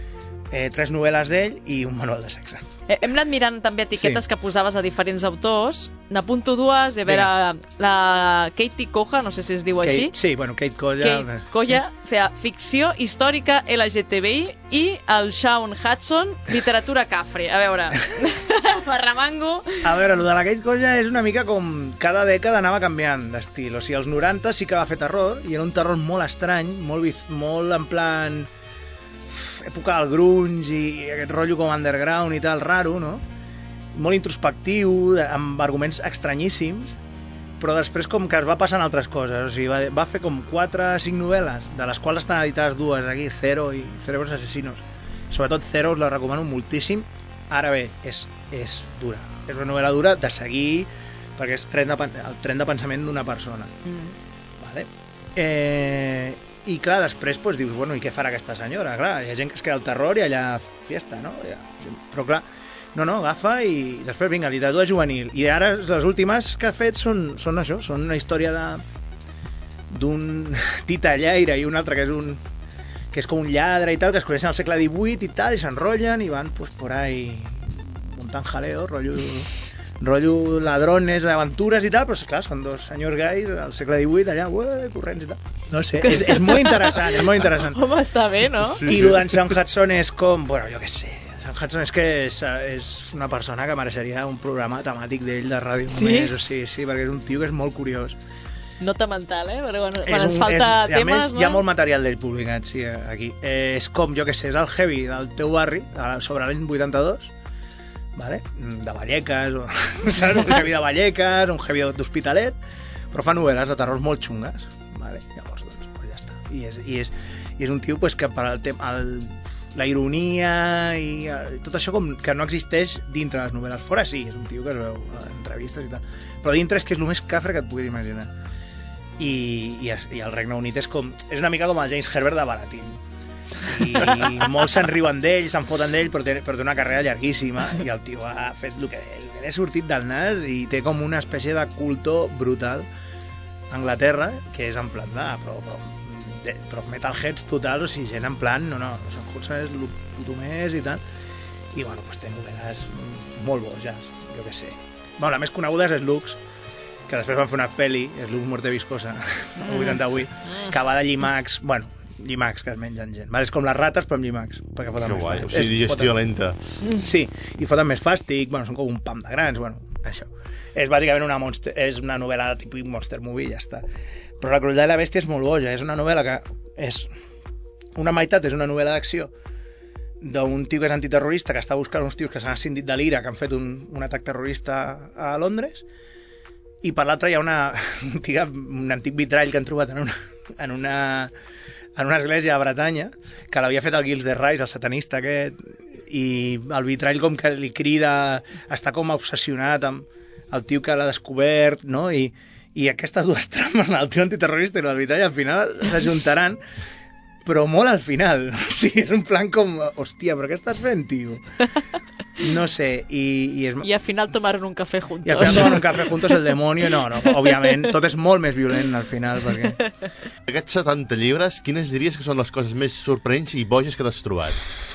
3 novel·les d'ell i un manual de sexe. Hem anat mirant també etiquetes que posaves a diferents autors. N'apunto 2, a veure, la Katie Koja, no sé si es diu així. Sí, bueno, Kate Koja. Kate Koja, feia ficció històrica LGTBI, i el Shaun Hudson, literatura cafre. A veure, m'arremango. A veure, el de la Kate Koja és una mica com cada dècada anava canviant d'estil. O sigui, als 90 sí que va fer terror, i era un terror molt estrany, molt en plan... època del grunge i aquest rotllo com underground i tal, raro, no? Molt introspectiu, amb arguments estranyíssims, però després com que es va passant altres coses. O sigui, va fer com 4 o 5 novel·les, de les quals estan editades 2 aquí, Zero i Cerebros Asesinos. Sobretot Zero us la recomano moltíssim. Ara bé, és dura. És una novel·la dura de seguir, perquè és el tren de pensament d'una persona. Vale? I clar, després pues, dius, bueno, i què farà aquesta senyora? Clar, hi ha gent que es queda al terror i allà fiesta, no? Però clar, no, agafa i després, vinga, literatura juvenil. I ara les últimes que ha fet són això, són una història d'un titellaire i un altre que és com un lladre i tal, que es coneixen al segle XVIII i tal, i s'enrotllen i van pues, por ahí muntant jaleo, rotllo ladrones d'aventures i tal, però clar, són 2 senyors gais al segle XVIII allà, corrents i tal. No sé, és molt interessant, és molt interessant. Home, està bé, no? Sí. I el d'en Sam Hudson és com, bueno, jo què sé, Sam Hudson és que és una persona que mereixeria un programa temàtic d'ell de ràdio només, o sigui, sí, perquè és un tio que és molt curiós. Nota mental, perquè quan ens falta temes... A més, hi ha molt material d'ell publicat, sí, aquí. És com, jo què sé, és el heavy del teu barri, sobre l'any 82, vale? De Vallecas, saps? Un heavy de Vallecas, un heavy d'Hospitalet, però fa novel·les de terror molt xungues, vale? Llavors, doncs ja està. I és un tio pues, que per al tema... la ironia i tot això com que no existeix dintre les novel·les. Fora sí, és un tio que es veu en entrevistes i tal, però dintre és que és el més cafre que et puguis imaginar. I el Regne Unit és una mica com el James Herbert de Baratin, i molts se'n riuen d'ell, se'n foten d'ell, però té una carrera llarguíssima i el tio ha fet el que l'he sortit del nas i té com una espècie de culto brutal a Anglaterra, que és en plan però metalheads total, o sigui, gent en plan no, Sam Hudson és el puto més i tal, i bueno, pues té novel·les molt boges, jo què sé. Bueno, la més coneguda és Lux, que després van fer una pel·li, és Lux Muerte Viscosa, el 88, que va de llimacs, bueno, llimacs que es mengen gent. Vale, és com les rates, però amb llimacs. Perquè foten més guai, o sigui, digestió lenta. Sí, i foten més fàstic, bueno, són com un pam de grans, bueno, això. És bàsicament és una novel·la de tipus Monster Movie, ja està. Però La crueldad de la bèstia és molt boja, és una novel·la que és... Una meitat és una novel·la d'acció d'un tio que és antiterrorista, que està buscant uns tios que s'han ascendit de l'Ira, que han fet un atac terrorista a Londres, i per l'altre hi ha un antic vitrall que han trobat en una església a Bretanya, que l'havia fet el Gilles de Rais, el satanista aquest, i el vitrall com que li crida, està com obsessionat amb el tio que l'ha descobert, no? I aquestes dues trames, el tio antiterrorista i el vitrall, al final s'ajuntaran, però molt al final. O sigui, és un plan com, hòstia, però què estàs fent, tio? No sé, I al final tomaron un café juntos. I al final tomaron un café juntos el demonio, no, òbviament, tot és molt més violent al final, perquè... Aquests 70 llibres, quines diries que són les coses més sorprenents i boges que t'has trobat?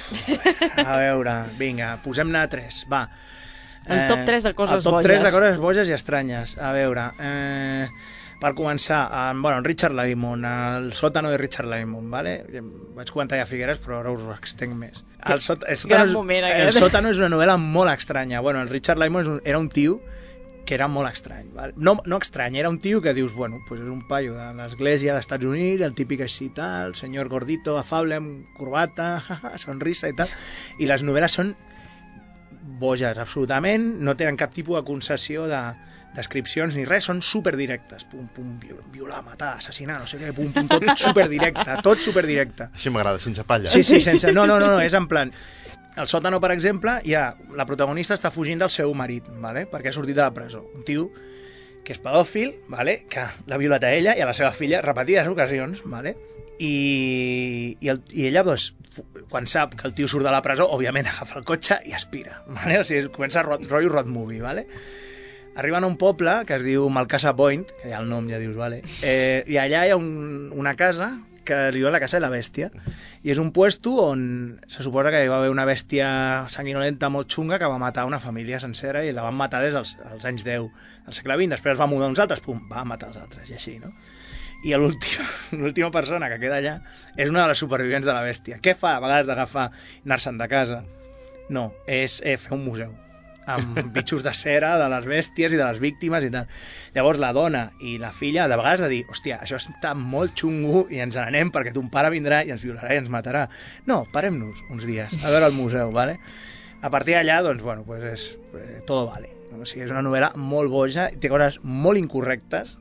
A veure, vinga, posem-ne 3, va. El top 3 de coses boges. El top 3 de coses boges i estranyes. A veure, per començar, en Richard Laymon, el sòtano de Richard Laymon, ¿vale? Vaig comentar ja Figueres, però ara us ho extenc més. El sòtano és una novel·la molt estranya. Bueno, el Richard Laymon era un tio que era molt estrany. ¿vale? No estrany, era un tio que dius, bueno, pues és un paio de l'església dels Estats Units, el típic així tal, senyor gordito, afable, amb corbata, sonrisa i tal, i les novel·les són boges, absolutament, no tenen cap tipus de concessió de descripcions ni res, són superdirectes, pum, pum, violar, matar, assassinar, no sé què, pum, pum, tot superdirecte. Així m'agrada, sense palla. Sí, sense... No, és en plan... Al sòtano, per exemple, la protagonista està fugint del seu marit, ¿vale? Perquè ha sortit de la presó. Un tio que és pedòfil, ¿vale? Que l'ha violat a ella i a la seva filla repetides ocasions, ¿vale? I ella, doncs, quan sap que el tio surt de la presó, òbviament agafa el cotxe i aspira, ¿vale? O sigui, comença rotllo road movie, ¿vale? Arriben a un poble que es diu Malcasa Point, que ja el nom ja dius, ¿vale? I allà hi ha una casa que li diuen la casa de la bèstia, i és un puesto on se suposa que hi va haver una bèstia sanguinolenta molt xunga que va matar una família sencera i la van matar des dels anys 10 del segle XX, després es va mudar uns altres, pum, va matar els altres, i així, no? I l'última persona que queda allà és una de les supervivents de la bèstia. Què fa a vegades d'agafar i anar-se'n de casa? No, és fer un museu amb bitxos de cera de les bèsties i de les víctimes i tal. Llavors la dona i la filla de vegades de dir, hòstia, això està molt xungo i ens n'anem perquè ton pare vindrà i ens violarà i ens matarà. No, parem-nos uns dies a veure el museu, ¿vale? A partir d'allà, doncs, bueno, pues todo vale. O sigui, és una novel·la molt boja, té coses molt incorrectes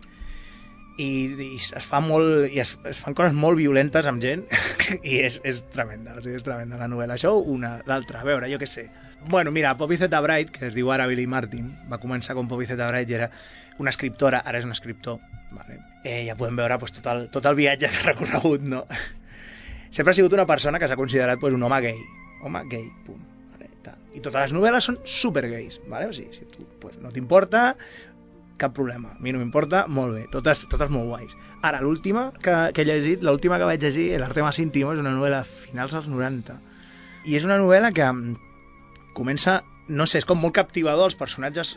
i es fan coses molt violentes amb gent i és tremenda, o sigui, és tremenda la novel·la. Això l'altra, a veure, jo què sé. Bueno, mira, Poppy Z. Bride, que es diu ara Billy Martin, va començar com Poppy Z. Bride i era una escriptora, ara és un escriptor, vale? Ja podem veure pues, tot el viatge que ha recorregut, no? Sempre ha sigut una persona que s'ha considerat pues, un home gay, punt. Vale? I totes les novel·les són supergais, vale? O sigui, si tu pues, no t'importa, cap problema, a mi no m'importa, molt bé, totes molt guais. Ara, l'última que he llegit, l'última que vaig llegir, l'Arte más íntimo, és una novel·la finals dels 90, i és una novel·la que comença, no sé, és com molt captivador, els personatges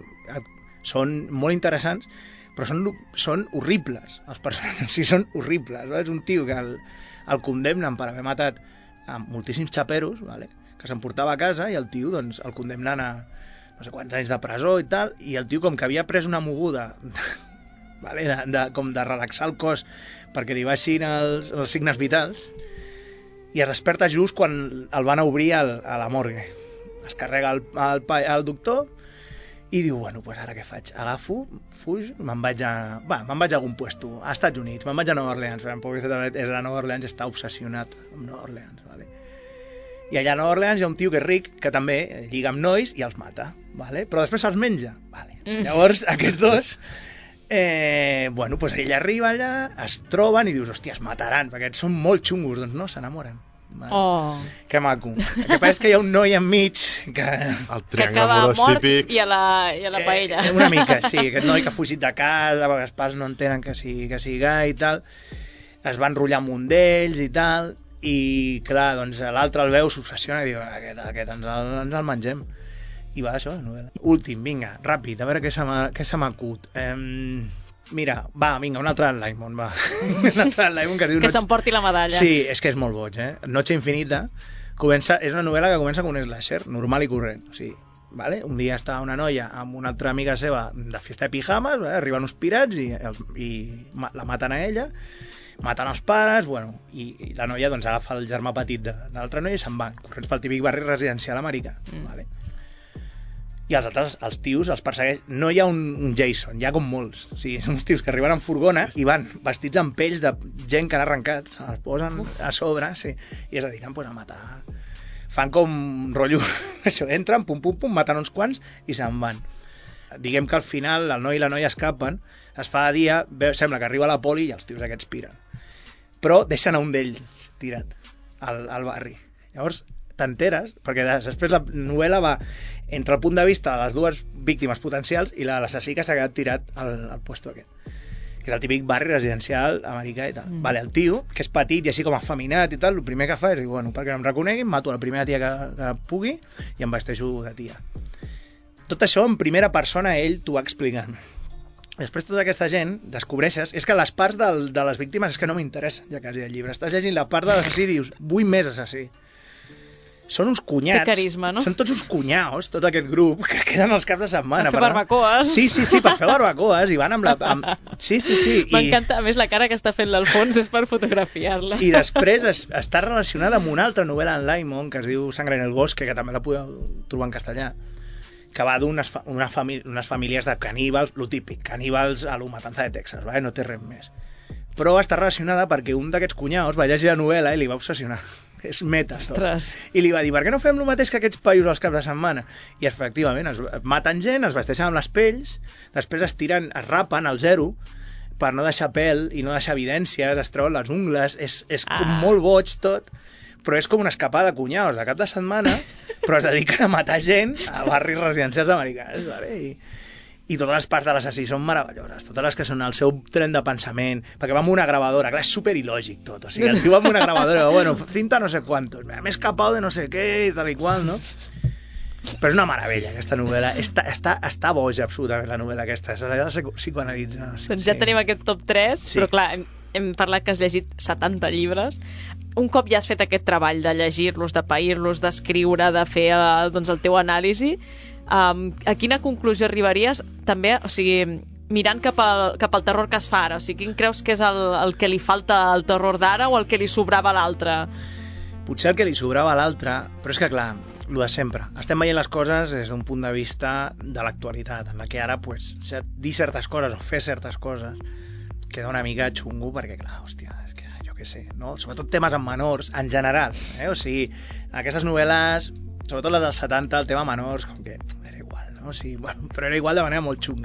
són molt interessants, però són horribles, els personatges, sí, són horribles, no? És un tio que el condemnen per haver matat a moltíssims xaperos, ¿vale? Que s'emportava a casa i el tio doncs, el condemnen a no sé quants anys de presó i tal, i el tio com que havia pres una moguda ¿vale? Com de relaxar el cos perquè li baixin els signes vitals, i es desperta just quan el van a obrir a la morgue. Es carrega el doctor i diu, bueno, pues ara què faig? Agafo, fuig, me'n vaig a algun puesto, a Estats Units, me'n vaig a Nova Orleans, perquè en Pobreza és a Nova Orleans, està obsessionat amb Nova Orleans, ¿vale? I allà a Nova Orleans hi ha un tio que és ric, que també lliga amb nois i els mata, ¿vale? Però després se'ls menja, ¿vale? Llavors aquests dos, bueno, pues ell arriba allà, es troben i dius, hòstia, es mataran, perquè són molt xungos, doncs no, s'enamoren. Vale. Oh. Que maco. El que passa és que hi ha un noi enmig que el triangle amorós típic i a la paella. Una mica, sí, aquest noi que ha fugit de casa, perquè els pares no entenen que sigui gai i tal, es va enrotllar amb un d'ells i tal, i clar, doncs l'altre el veu, s'obsessiona i diu, aquest ens el mengem. I va, això, la novel·la. Últim, vinga, ràpid, a veure què se m'acut. Mira, vinga, un altre Laymon, va. Un altre Laymon que es diu... Que s'emporti la medalla. Sí, és que és molt boig, Noche Infinita és una novel·la que comença com un slasher, normal i corrent. O sigui, vale? Un dia està una noia amb una altra amiga seva de festa de pijames, vale? Arriben uns pirats i la maten a ella, maten els pares, bueno, i la noia doncs agafa el germà petit de l'altra noia i se'n van, corrents pel típic barri residencial americà. Vale? I els altres, els tios, els persegueix. No hi ha un Jason, hi ha com molts. O sigui, són uns tios que arriben en furgona i van vestits amb pells de gent que han arrencat, se'ls posen a sobre, sí, i es dediquen pues, a matar. Fan com rotllo, això, entren, pum, pum, pum, maten uns quants i se'n van. Diguem que al final el noi i la noia escapen, es fa de dia, sembla que arriba la poli i els tios aquests piren. Però deixen a un d'ells tirat al barri. Llavors, t'enteres, perquè després la novel·la va entre el punt de vista de les dues víctimes potencials i l'assassí que s'ha quedat tirat al puesto aquest, que és el típic barri residencial americà i tal. Vale, el tio, que és petit i així com afeminat i tal, el primer que fa és dir, bueno, perquè no em reconeguin, mato la primera tia que pugui i em vesteixo de tia. Tot això en primera persona ell t'ho va explicant. Després tota aquesta gent descobreixes... És que les parts de les víctimes és que no m'interessen ja quasi el llibre. Estàs llegint la part de l'assassí i dius, vull més assassí. Són uns cunyats. Té carisma, no? Són tots uns cunyaos, tot aquest grup, que queden els caps de setmana. Per fer barbacoes. Sí, per fer barbacoes. I van amb la... Sí. M'encanta, a més, la cara que està fent l'Alfons és per fotografiar-la. I després està relacionada amb una altra novel·la en Laimon, que es diu Sangre en el bosque, que també la podeu trobar en castellà, que va d'unes famílies de caníbals, lo típic, caníbals a lo Matanza de Texas, ¿vale? No té res més. Però està relacionada perquè un d'aquests cunyaos va llegir la novel·la i li va obsessionar. És meta, tot. I li va dir, per què no fem el mateix que aquests paios als caps de setmana? I efectivament, es maten gent, es vesteixen amb les pells, després es tiren, es rapen al zero per no deixar pèl i no deixar evidències, es treuen les ungles, és com molt boig tot, però és com una escapada de cunyaos de cap de setmana, però es dediquen a matar gent a barris residencials americans, ¿vale? I totes les parts de l'assassí són meravelloses, totes les que són el seu tren de pensament, perquè va amb una gravadora, clar, és superilògic tot, o sigui, el tio va amb una gravadora, bueno, cinta no sé quantos, m'he escapado de no sé què i tal i qual, no? Però és una meravella aquesta novel·la, està boja absolutament la novel·la aquesta, s'ha de psicoanalitzar. Doncs ja tenim aquest top 3, però clar, hem parlat que has llegit 70 llibres. Un cop ja has fet aquest treball de llegir-los, de pair-los, d'escriure, de fer el teu anàlisi, a quina conclusió arribaries també, o sigui, mirant cap al terror que es fa ara? O sigui, quin creus que és el que li falta al terror d'ara o el que li sobrava a l'altre? Potser el que li sobrava a l'altre, però és que clar, el de sempre. Estem veient les coses des d'un punt de vista de l'actualitat, en la que ara pues, dir certes coses o fer certes coses queda una mica xungo perquè clar, hòstia, és que jo què sé, no? Sobretot temes amb menors, en general, o sigui, aquestes novel·les, sobretot les dels 70, el tema menors, com que era igual, no? O sigui, bueno, però era igual de manera molt xunga.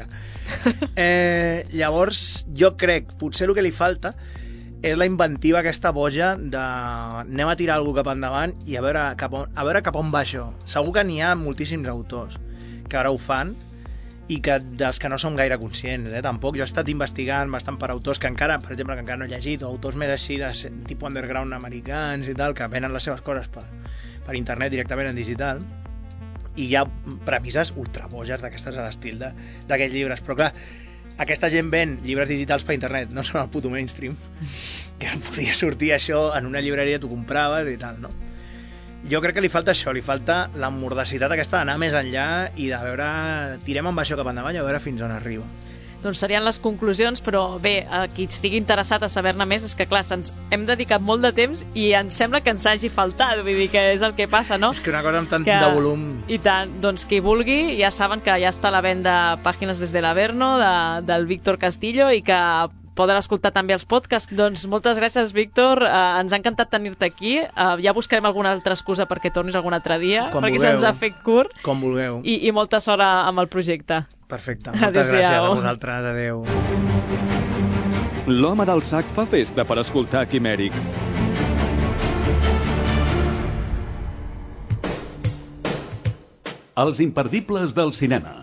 Llavors, jo crec, potser el que li falta és la inventiva aquesta boja de anem a tirar alguna cap endavant i a veure cap on va això. Segur que n'hi ha moltíssims autors que ara ho fan i que dels que no som gaire conscients, tampoc. Jo he estat investigant bastant per autors que encara, per exemple, que encara no he llegit, o autors més així de tipus underground americans i tal, que venen les seves coses per internet directament en digital, i hi ha premisses ultraboges d'aquestes a l'estil d'aquests llibres, però clar, aquesta gent ven llibres digitals per internet, no són el puto mainstream, que podia sortir això en una llibreria, tu compraves i tal, no? Jo crec que li falta això, li falta la mordacitat aquesta d'anar més enllà i de veure, tirem amb això cap endavant i a veure fins on arriba. Doncs serien les conclusions, però bé, a qui estigui interessat a saber-ne més és que clar, ens hem dedicat molt de temps i ens sembla que ens hagi faltat, vull dir que és el que passa, no? És que una cosa amb tant de volum... I tant, doncs qui vulgui ja saben que ja està a la venda Pàgines des de l'Averno del Víctor Castillo i que poden escoltar també els podcasts. Doncs moltes gràcies, Víctor, ens ha encantat tenir-te aquí, ja buscarem alguna altra excusa perquè tornis algun altre dia, perquè se'ns ha fet curt. Com vulgueu. I molta sort amb el projecte. Perfecte, moltes gràcies a vosaltres, adeu. L'home del sac fa festa per escoltar Quimèric. Els imperdibles del cinema.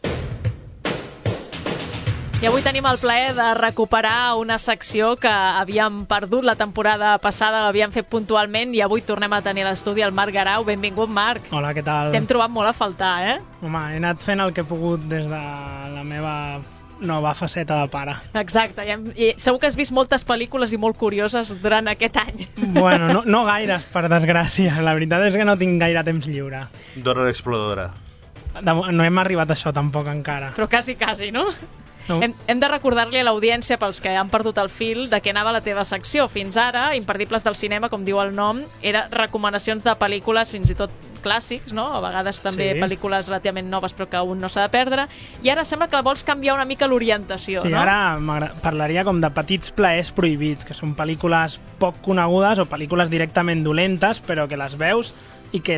I avui tenim el plaer de recuperar una secció que havíem perdut la temporada passada, l'havíem fet puntualment i avui tornem a tenir a l'estudi el Marc Garau. Benvingut, Marc. Hola, què tal? T'hem trobat molt a faltar, eh? Home, he anat fent el que he pogut des de la meva nova faceta de pare. Exacte, i segur que has vist moltes pel·lícules i molt curioses durant aquest any. Bueno, no gaires, per desgràcia. La veritat és que no tinc gaire temps lliure. Dora l'exploradora. No hem arribat a això tampoc encara. Però quasi, no? No. Hem de recordar-li a l'audiència, pels que han perdut el fil, de què anava la teva secció. Fins ara, Imperdibles del cinema, com diu el nom, era recomanacions de pel·lícules fins i tot clàssics, no? A vegades també pel·lícules relativament noves però que un no s'ha de perdre. I ara sembla que vols canviar una mica l'orientació, no? Sí, ara parlaria com de petits plaers prohibits, que són pel·lícules poc conegudes o pel·lícules directament dolentes, però que les veus i que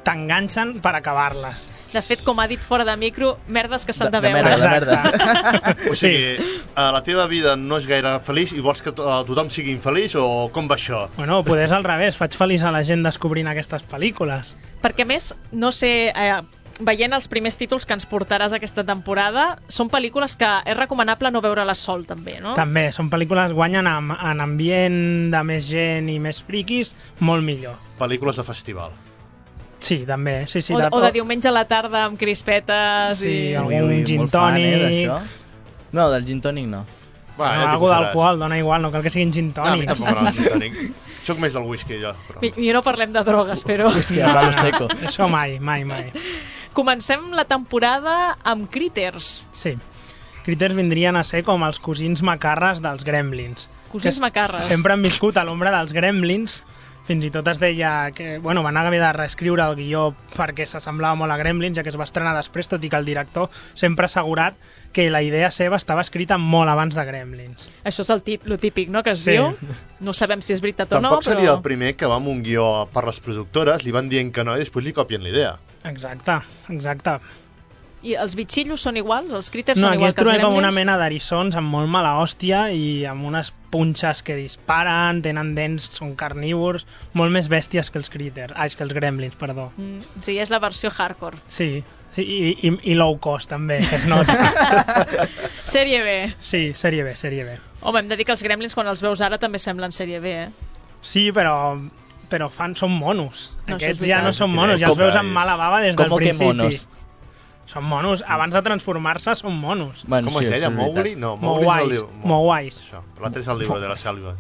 t'enganxen per acabar-les. De fet, com ha dit fora de micro, merdes que s'han de De veure. merda. O sigui, la teva vida no és gaire feliç i vols que tothom sigui infeliç o com va això? Bueno, poder és al revés, faig feliç a la gent descobrint aquestes pel·lícules. Perquè, a més, no sé, veient els primers títols que ens portaràs aquesta temporada, són pel·lícules que és recomanable no veure-les sol, també, no? També, són pel·lícules guanyen en ambient de més gent i més friquis, molt millor. Pel·lícules de festival. Sí, també. Sí, O de diumenge a la tarda amb crispetes Sí, i... algun gin molt fan, tònic. d'això. No, del gin tònic no. Va, No, ja t'hi algú posaràs. d'alcohol, dona igual, no cal que siguin gin No, a mi tònics. tampoc m'agrada el gin tònic. Soc més del whisky, jo. Però... I no parlem de drogues, però... Whisky a palo seco. Això mai. Comencem la temporada amb Critters. Sí. Critters vindrien a ser com els cosins macarres dels Gremlins. Cosins macarres. Sempre han viscut a l'ombra dels Gremlins. Fins i tot es deia que van haver de reescriure el guió perquè s'assemblava molt a Gremlins, ja que es va estrenar després, tot i que el director sempre ha assegurat que la idea seva estava escrita molt abans de Gremlins. Això és lo típic, no?, que es Sí. diu. No sabem si és veritat o no, Tampoc però... seria el primer que va amb un guió per les productores, li van dient que no i després li copien la idea. Exacte. I els bitxillos són iguals? Els Critters No, són aquí igual es que els trobem com una Gremlins? mena d'eriçons amb molt mala hòstia i amb unes punxes que disparen, tenen dents, són carnívors, molt més bèsties que els Critters. Que els Gremlins, perdó. Sí, és la versió hardcore. Sí, i low cost també, que es nota. Sèrie B. Sí, sèrie B. Home, hem de dir que els Gremlins, quan els veus ara, també semblen sèrie B, eh? Sí, però són monos. No, això és Aquests ja veritat. no són monos, ja els veus amb mala bava des del Com que principi. monos? Són monos, abans de transformar-se són monos. Bueno, Com es deia? això és veritat. Mowgli? No, Mowgli és el llibre. Mowais. Això, l'altre és el llibre de la selva.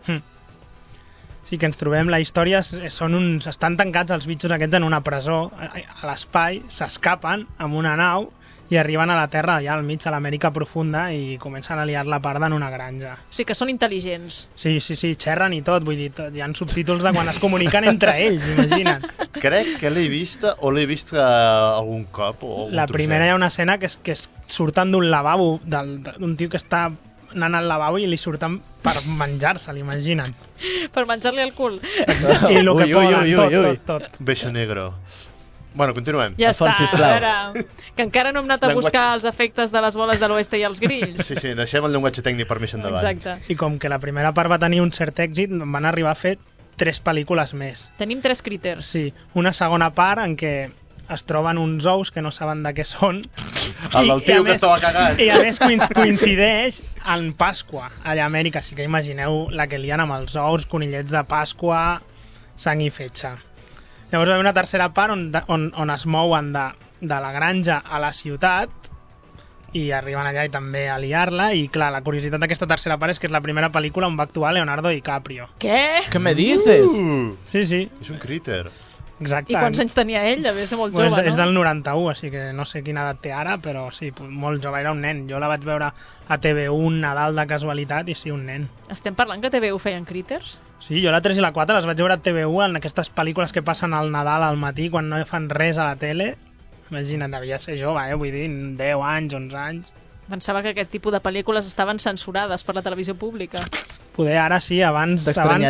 Sí que ens trobem, la història estan tancats els bitxos aquests en una presó a l'espai, s'escapen amb una nau i arriben a la Terra allà al mig, a l'Amèrica profunda, i comencen a liar la parda en una granja. O sigui que són intel·ligents. Sí, xerren i tot, vull dir, hi ha subtítols de quan es comuniquen entre ells, imagina't. Crec que l'he vista o l'he vist algun cop. O algun La primera hi ha trosset. una escena que surten d'un lavabo, d'un tio que està anant al lavabo i li surten per menjar-se, imagina't. Per menjar-li el cul. I el que poden, tot. Beso negro. Bueno, continuem. Ja Alfons, està, sisplau. a veure, que encara no hem anat a buscar els efectes de les boles de l'oest i els grills. Sí, deixem el llenguatge tècnic per més endavant. Exacte. I com que la primera part va tenir un cert èxit, van arribar a fer 3 pel·lícules més. Tenim 3 Critters. Sí, una segona part en què es troben uns ous que no saben de què són. El del tio que estava cagant. I a més coincideix en Pasqua, allà a Amèrica. Així que imagineu la que lien amb els ous, conillets de Pasqua, sang i fetge. Llavors va haver una tercera part on es mouen de la granja a la ciutat i arriben allà i també a liar-la, i clar, la curiositat d'aquesta tercera part és que és la primera pel·lícula on va actuar Leonardo DiCaprio. Què? ¿Qué me dices? Sí, És un critter. exacte. I quants anys tenia ell? Devia ser molt Bueno, jove, és no? del 91, així que no sé quina edat té ara, però sí, molt jove, era un nen. Jo la vaig veure a TV1 un Nadal de casualitat i sí, un nen. Estem parlant que TV1 feien Critters? Sí, jo la 3 i la 4 les vaig veure a TV1 en aquestes pel·lícules que passen al Nadal al matí quan no fan res a la tele. Imagina't, devia ser jove, vull dir, 10 anys, 11 anys. Pensava que aquest tipus de pel·lícules estaven censurades per la televisió pública. Poder ara sí, abans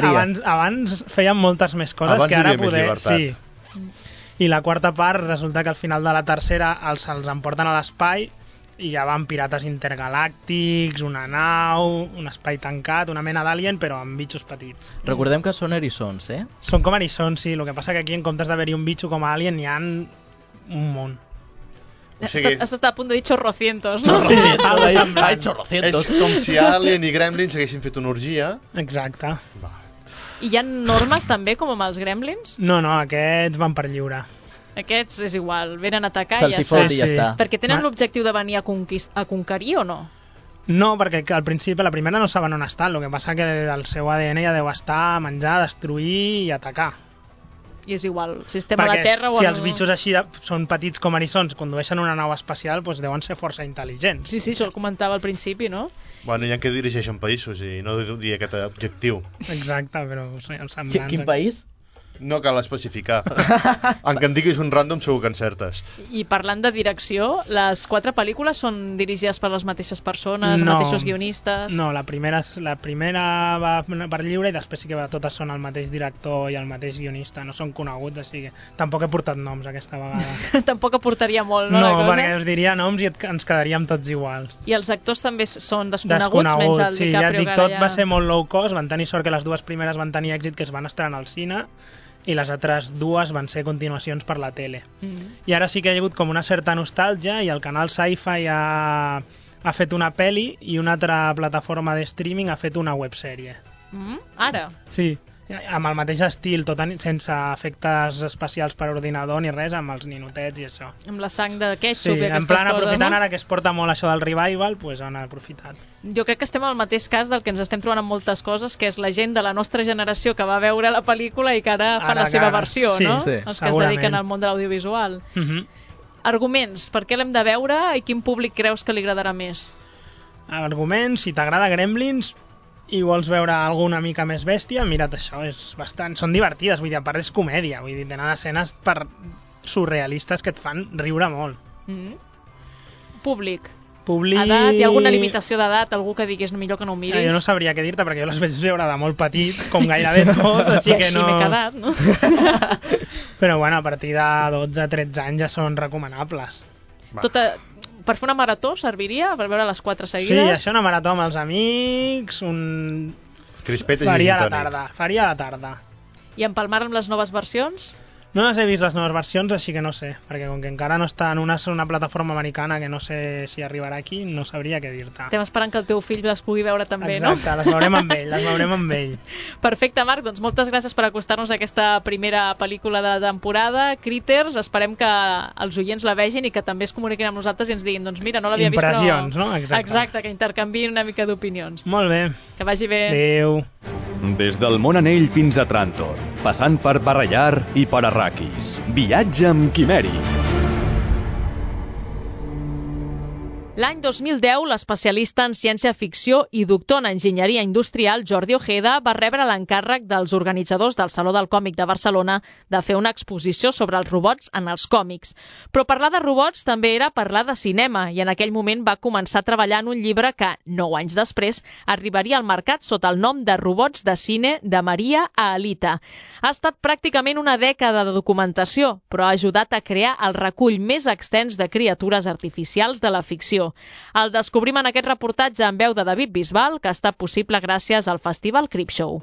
feien moltes més coses Abans que hi ara havia més poder... llibertat. Sí. I la quarta part resulta que al final de la tercera els emporten a l'espai i ja van pirates intergalàctics, una nau, un espai tancat, una mena d'alien, però amb bitxos petits. Recordem que són eriçons, eh? Són com eriçons, sí. El que passa que aquí, en comptes d'haver-hi un bitxo com a alien, hi ha un munt. O sigui, Has estat a punt de dir chorrocientos, no? Ai, chorrocientos. és com si Alien i Gremlins haguessin fet una orgia. Exacte. I hi ha normes també, com amb els Gremlins? No, aquests van per lliure. Aquests és igual, venen a atacar i Se'ls ja hi fot està. i ja està. Perquè tenen l'objectiu de venir a conquerir o no? No, perquè al principi, la primera no saben on estan, el que passa que el seu ADN ja deu estar a menjar, destruir i atacar. I és igual, si estem a la Terra o si en... els bitxos així són petits com eriçons, condueixen una nau espacial, doncs deuen ser força intel·ligents. Sí, això el comentava al principi, no? Bueno, hi ha que dirigeixen països i no dir aquest objectiu. Exacte, però semblant. Quin país? No cal especificar. En que en diguis un random segur que encertes. I parlant de direcció, les 4 pel·lícules són dirigides per les mateixes persones, els mateixos guionistes? No, la primera va per lliure i després sí que totes són el mateix director i el mateix guionista. No són coneguts, així que tampoc he portat noms aquesta vegada. Tampoc aportaria molt, no, No, la cosa? perquè us diria noms i ens quedaríem tots iguals. I els actors també són desconeguts, menys el sí, DiCaprio, ja et dic, tot va ser molt low cost, van tenir sort que les dues primeres van tenir èxit, que es van estrenar al cine, i les altres dues van ser continuacions per la tele. I ara sí que hi ha hagut com una certa nostàlgia i el canal Sci-Fi ha fet una pel·li i una altra plataforma de streaming ha fet una websèrie. Ara? Sí, amb el mateix estil, sense efectes especials per ordinador ni res, amb els ninotets i això. Amb la sang de ketchup i aquestes coses, aprofitant no? Ara que es porta molt això del revival, doncs han aprofitat. Jo crec que estem al mateix cas del que ens estem trobant amb moltes coses, que és la gent de la nostra generació que va veure la pel·lícula i que ara fa la seva versió, no? Sí, els que es dediquen al món de l'audiovisual. Arguments, per què l'hem de veure i quin públic creus que li agradarà més? Arguments, si t'agrada Gremlins i vols veure alguna mica més bèstia, mira't això, són divertides, vull dir, a part és comèdia, vull dir, tenen escenes surrealistes que et fan riure molt. Públic. Edat, hi ha alguna limitació d'edat, algú que diguis millor que no ho miris? Jo no sabria què dir-te, perquè jo les vaig veure de molt petit, com gairebé tot, així que no... Així m'he quedat, no? Però bueno, a partir de 12-13 anys ja són recomanables. Per fer una marató serviria? Per veure les 4 seguides? Sí, això, una marató amb els amics, Crispetes faria a la tarda. I empalmar amb les noves versions? No les he vist les noves versions, així que no sé, perquè com que encara no està en una plataforma americana que no sé si arribarà aquí, no sabria què dir-te. Estem esperant que el teu fill les pugui veure també, no? Exacte, les veurem amb ell, Perfecte, Marc, doncs moltes gràcies per acostar-nos a aquesta primera pel·lícula de la temporada, Critters. Esperem que els oients la vegin i que també es comuniquin amb nosaltres i ens diguin, doncs mira, no l'havia vist, però... Impressions, no? Exacte, que intercanviïn una mica d'opinions. Molt bé. Que vagi bé. Adéu. Des del Mont Anell fins a Trantor, passant per Barrallar i per Arraquis. Viatge amb Quimèric. L'any 2010, l'especialista en ciència-ficció i doctor en enginyeria industrial Jordi Ojeda va rebre l'encàrrec dels organitzadors del Saló del Còmic de Barcelona de fer una exposició sobre els robots en els còmics. Però parlar de robots també era parlar de cinema i en aquell moment va començar a treballar en un llibre que, 9 anys després, arribaria al mercat sota el nom de Robots de cine de Maria a Alita. Ha estat pràcticament una dècada de documentació, però ha ajudat a crear el recull més extens de criatures artificials de la ficció. El descobrim en aquest reportatge en veu de David Bisbal, que està possible gràcies al Festival Creepshow.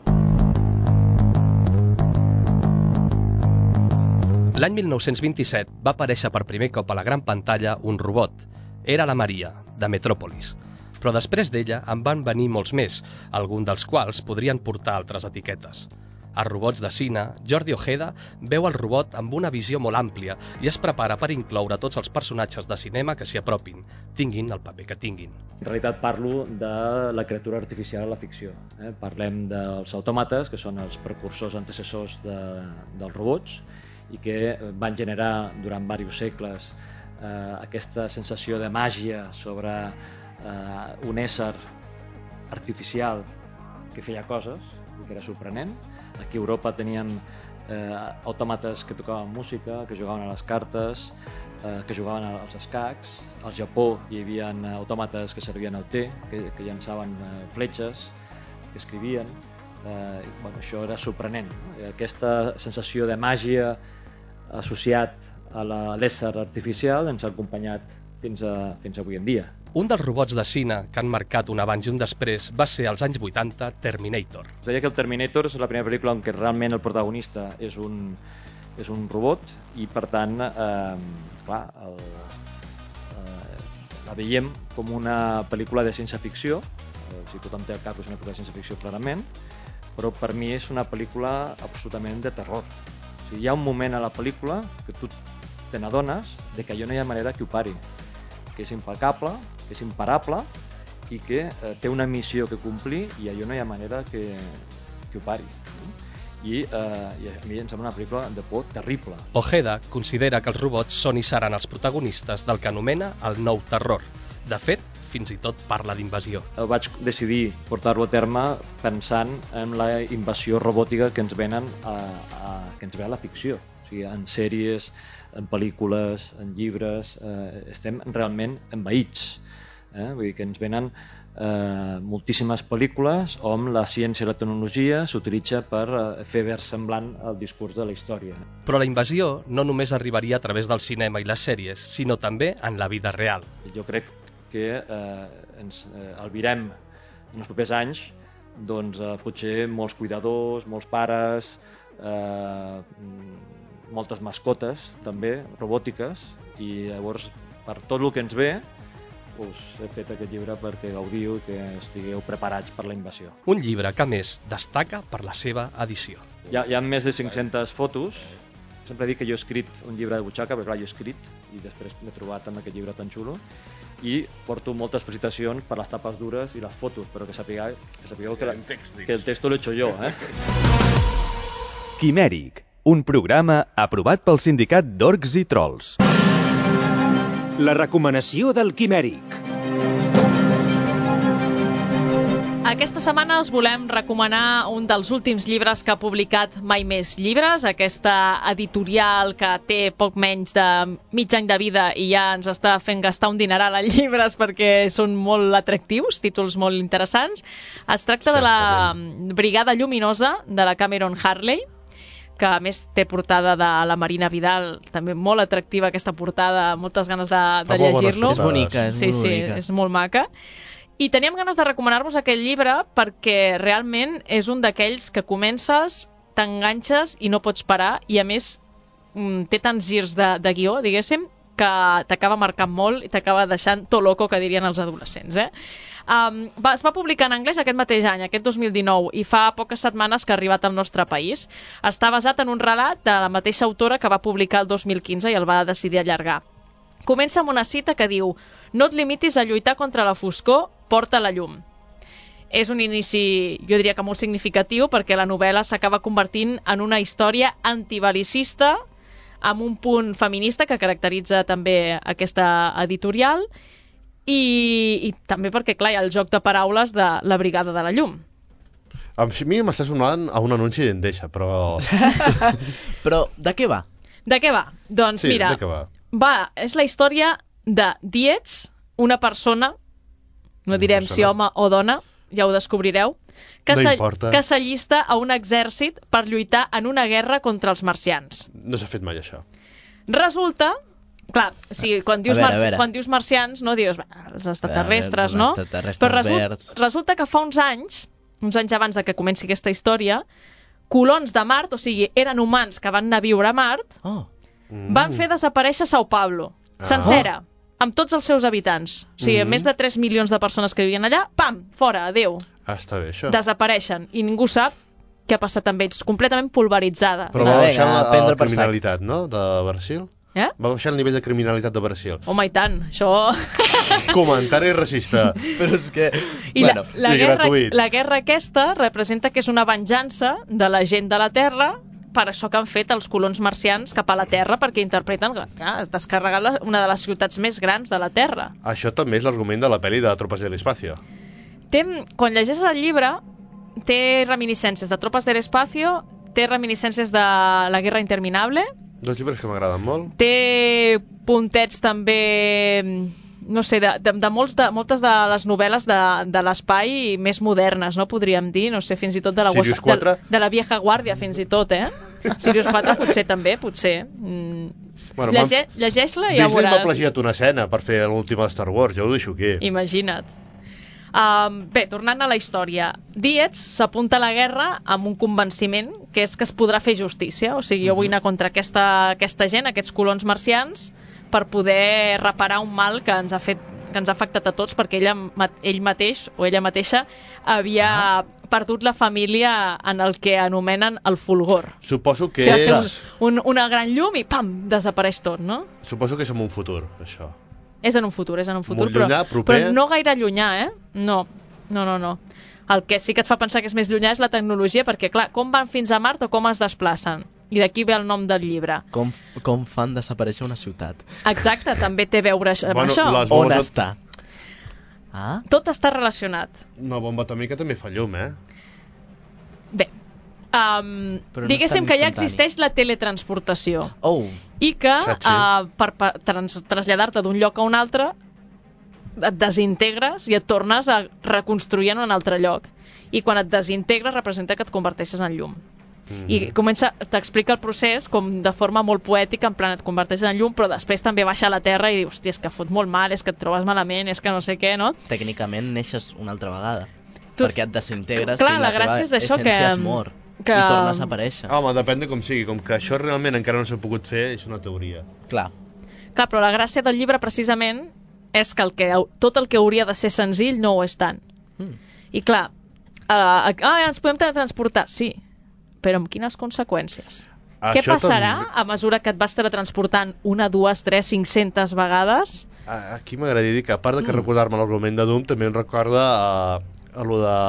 L'any 1927 va aparèixer per primer cop a la gran pantalla un robot. Era la Maria, de Metròpolis. Però després d'ella en van venir molts més, alguns dels quals podrien portar altres etiquetes. A Robots de cine, Jordi Ojeda veu el robot amb una visió molt àmplia i es prepara per incloure tots els personatges de cinema que s'hi apropin, tinguin el paper que tinguin. En realitat parlo de la criatura artificial a la ficció. Parlem dels autòmates, que són els precursors antecessors dels robots i que van generar durant diversos segles aquesta sensació de màgia sobre un ésser artificial que feia coses i que era sorprenent. Aquí a Europa teníem autòmates que tocaven música, que jugaven a les cartes, que jugaven als escacs. Al Japó hi havia autòmates que servien al te, que llançaven fletxes, que escrivien. Això era sorprenent. Aquesta sensació de màgia associat a l'ésser artificial ens ha acompanyat fins avui en dia. Un dels robots de cine que han marcat un abans i un després va ser als anys 80 Terminator. Es deia que el Terminator és la primera pel·lícula en què realment el protagonista és un robot i per tant la veiem com una pel·lícula de ciència-ficció. Si tothom té al cap és una pel·lícula de ciència-ficció clarament, però per mi és una pel·lícula absolutament de terror. O sigui, hi ha un moment a la pel·lícula que tu te n'adones que allò no hi ha manera que ho pari, que és impecable, que és imparable i que té una missió que complir i allò no hi ha manera que ho pari. I a mi em sembla una pel·lícula de por terrible. Ojeda considera que els robots són i seran els protagonistes del que anomena el nou terror, De fet, fins i tot parla d'invasió. Vaig decidir portar-lo a terme pensant en la invasió robòtica que ens venen que ens ve a la ficció. O sigui, en sèries, en pel·lícules, en llibres, estem realment envaïts. Vull dir que ens venen moltíssimes pel·lícules on la ciència i la tecnologia s'utilitza per fer versemblant el discurs de la història. Però la invasió no només arribaria a través del cinema i les sèries, sinó també en la vida real. Jo crec que ens albirem en els propers anys doncs, potser molts cuidadors, molts pares, moltes mascotes també, robòtiques, i llavors per tot el que ens ve us he fet aquest llibre perquè gaudiu i que estigueu preparats per la invasió. Un llibre que, a més, destaca per la seva edició. Hi ha més de 500 fotos. Sempre dic que jo he escrit un llibre de butxaca, perquè clar, jo he escrit i després m'he trobat amb aquest llibre tan xulo, i porto moltes felicitacions per les tapes dures i les fotos, però que sapigueu que el texto lo he hecho yo. Quimèric, un programa aprovat pel sindicat d'Orcs i Trolls. La recomanació del Quimèric. Aquesta setmana us volem recomanar un dels últims llibres que ha publicat Mai Més Llibres, aquesta editorial que té poc menys de mig any de vida i ja ens està fent gastar un dineral en llibres perquè són molt atractius, títols molt interessants. Es tracta de la Brigada Lluminosa de la Cameron Harley, que a més té portada de la Marina Vidal, també molt atractiva aquesta portada, moltes ganes de llegir-lo. És bonica, és molt bonica. Sí, és molt maca. I teníem ganes de recomanar-vos aquest llibre perquè realment és un d'aquells que comences, t'enganxes i no pots parar, i a més té tants girs de guió, diguéssim, que t'acaba marcant molt i t'acaba deixant to loco, que dirien els adolescents, es va publicar en anglès aquest mateix any, aquest 2019, i fa poques setmanes que ha arribat al nostre país. Està basat en un relat de la mateixa autora que va publicar el 2015 i el va decidir allargar. Comença amb una cita que diu: "No et limitis a lluitar contra la foscor, porta la llum". És un inici, jo diria que molt significatiu, perquè la novel·la s'acaba convertint en una història antibelicista amb un punt feminista que caracteritza també aquesta editorial, i també perquè, clar, hi ha el joc de paraules de la Brigada de la Llum. A mi m'està sonant a un anunci d'Endesa, però... Però de què va? De què va? Doncs sí, mira, de què va? És la història de Dietz, una persona, no direm si home o dona, ja ho descobrireu, que s'allista a un exèrcit per lluitar en una guerra contra els marcians. No s'ha fet mai això. Resulta... Clar, o sigui, quan dius marcians, no dius els extraterrestres, no? Però resulta que fa uns anys abans de que comenci aquesta història, colons de Mart, o sigui, eren humans que van anar a viure a Mart, van fer desaparèixer São Paulo, sencera, amb tots els seus habitants. O sigui, més de 3 milions de persones que vivien allà, pam, fora, adéu. Està bé, això. Desapareixen, i ningú sap què ha passat amb ells, completament pulveritzada. Però va baixar la criminalitat, no?, de Brasil? Va baixar el nivell de criminalitat de Brasil. Home, i tant, això... Comentari racista. Però és que... I la guerra aquesta representa que és una venjança de la gent de la Terra per això que han fet els colons marcians cap a la Terra, perquè interpreten que es descarregat una de les ciutats més grans de la Terra. Això també és l'argument de la pel·li de Tropes del Espacio. Quan llegeixes el llibre, té reminiscències de Tropes del Espacio, té reminiscències de La Guerra Interminable. Dos llibres que m'agraden molt. Té puntets també, no sé, de moltes de les novel·les de l'espai més modernes, no podríem dir, no sé, fins i tot de la vieja guàrdia, fins i tot, Sirius 4 potser també, potser. Llegeix-la i ja veuràs. Disney m'ha plagiat una escena per fer l'última de Star Wars, ja ho deixo aquí. Imagina't. Bé, tornant a la història, Dietz s'apunta a la guerra amb un convenciment, que és que es podrà fer justícia. O sigui, jo vull anar contra aquesta gent, aquests colons marcians, per poder reparar un mal que ens ha afectat a tots, perquè ell mateix o ella mateixa havia perdut la família en el que anomenen el fulgor. Suposo que és una gran llum i pam, desapareix tot, no? Suposo que és en un futur, això. És en un futur, molt llunyà, proper. Però no gaire llunyà, No. El que sí que et fa pensar que és més llunyà és la tecnologia, perquè, clar, com van fins a Mart o com es desplacen? I d'aquí ve el nom del llibre. Com fan desaparèixer una ciutat? Exacte, també té a veure amb això. On està? Tot està relacionat. Una bomba atòmica també fa llum, Bé, diguéssim que ja existeix la teletransportació i que per traslladar-te d'un lloc a un altre et desintegres i et tornes a reconstruir en un altre lloc, i quan et desintegres representa que et converteixes en llum. I t'explica el procés com de forma molt poètica, en plan et converteixes en llum, però després també baixa a la terra i dius, hòstia, és que fot molt mal, és que et trobes malament, és que no sé què, no? Tècnicament neixes una altra vegada, perquè et desintegres clar, i la teva essència es mor i tornes a aparèixer. Home, depèn de com sigui, com que això realment encara no s'ha pogut fer, és una teoria. Clar, però la gràcia del llibre precisament és que tot el que hauria de ser senzill no ho és tant. I clar, ens podem teletransportar, sí, però amb quines conseqüències? Què passarà a mesura que et vas teletransportant 1, 2, 3, 500 vegades? Aquí m'agradaria dir que, a part de que recordar-me l'argument de Doom, també em recorda a lo de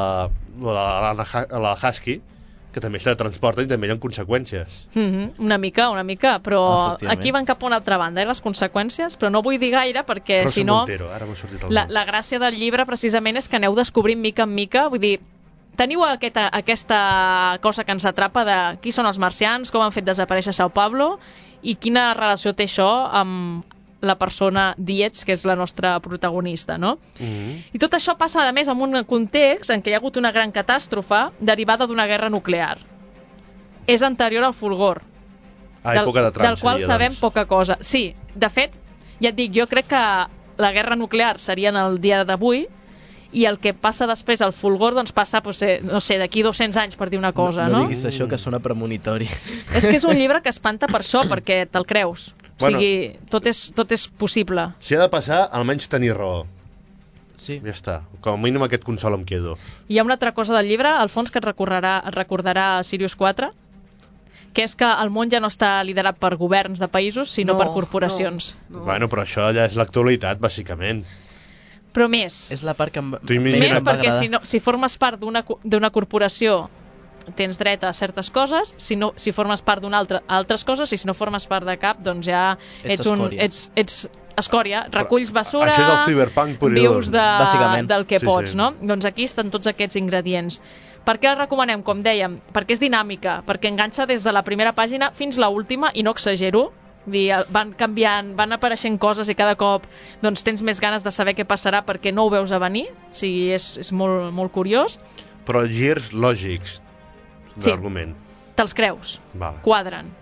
la Husky, que també es teletransporta i també hi ha conseqüències. Una mica, però aquí van cap a una altra banda, les conseqüències, però no vull dir gaire perquè si no... La gràcia del llibre precisament és que aneu descobrint mica en mica, vull dir, teniu aquesta cosa que ens atrapa de qui són els marcians, com han fet desaparèixer Sao Paulo i quina relació té això amb la persona Dietz, que és la nostra protagonista, no? I tot això passa, a més, en un context en què hi ha hagut una gran catàstrofe derivada d'una guerra nuclear. És anterior al Fulgor, del qual sabem poca cosa. Sí, de fet, ja et dic, jo crec que la guerra nuclear seria en el dia d'avui, i el que passa després al Fulgor doncs passa, no sé, d'aquí 200 anys, per dir una cosa, no? No diguis això, que sona premonitori. És que és un llibre que espanta per això, perquè te'l creus. O sigui, tot és possible. Si ha de passar, almenys tenir raó. Sí. Ja està. Com a mínim aquest consol em quedo. Hi ha una altra cosa del llibre, al fons, que et recordarà Sirius 4, que és que el món ja no està liderat per governs de països, sinó per corporacions. Bueno, però això ja és l'actualitat, bàsicament. Però més. És la part que més perquè si formes part d'una corporació tens dret a certes coses, si formes part d'una altra, altres coses, i si no formes part de cap, doncs ja ets escòria, reculls bessura, això és el cyberpunk vius del que pots, no? Doncs aquí estan tots aquests ingredients. Per què el recomanem? Com dèiem, perquè és dinàmica, perquè enganxa des de la primera pàgina fins a l'última, i no exagero, van canviant, van apareixent coses i cada cop doncs, tens més ganes de saber què passarà perquè no ho veus a venir, o sigui, és molt, molt curiós. Però girs lògics de l'argument. Te'ls creus, quadren.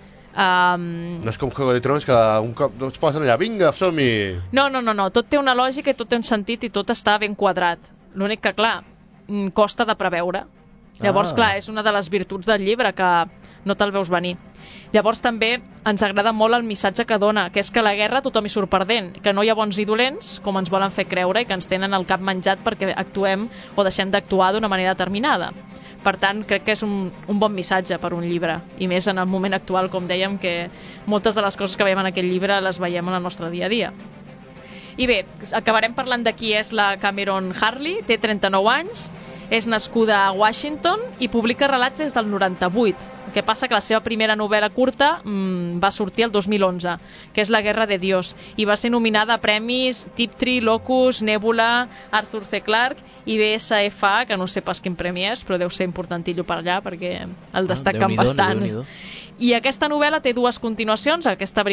No és com Juego de Tronos, que un cop es posen allà, vinga, som-hi! No, tot té una lògica i tot té un sentit i tot està ben quadrat. L'únic que, clar, costa de preveure. Llavors, clar, és una de les virtuts del llibre, que no te'l veus venir. Llavors també ens agrada molt el missatge que dona, que és que a la guerra tothom hi surt perdent, que no hi ha bons i dolents, com ens volen fer creure, i que ens tenen el cap menjat perquè actuem o deixem d'actuar d'una manera determinada. Per tant, crec que és un bon missatge per un llibre, i més en el moment actual, com dèiem, que moltes de les coses que veiem en aquest llibre les veiem en el nostre dia a dia. I bé, acabarem parlant de qui és la Cameron Harley, té 39 anys, és nascuda a Washington i publica relats des del 98. El que passa que la seva primera novel·la curta va sortir el 2011, que és La guerra de Dios, i va ser nominada a premis Tiptree, Locus, Nebula, Arthur C. Clarke i BSFA, que no sé pas quin premi és, però deu ser importantillo per allà perquè el destaquen bastant. I aquesta novel·la té dues continuacions, aquesta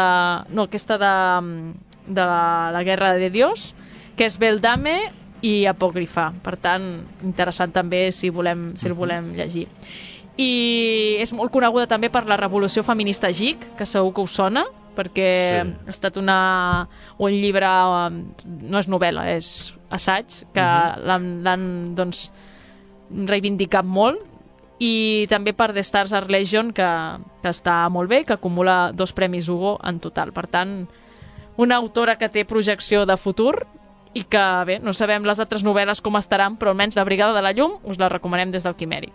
de la guerra de Dios, que és Beldame i Apòcrifa, per tant interessant també si el volem llegir. I és molt coneguda també per la revolució feminista GIG, que segur que us sona, perquè ha estat un llibre, no és novel·la, és assaig, que l'han doncs reivindicat molt, i també per The Stars Are Legion, que està molt bé, que acumula 2 premis Hugo en total. Per tant, una autora que té projecció de futur i que, bé, no sabem les altres novel·les com estaran, però almenys La brigada de la llum us la recomanem des del Quimèric.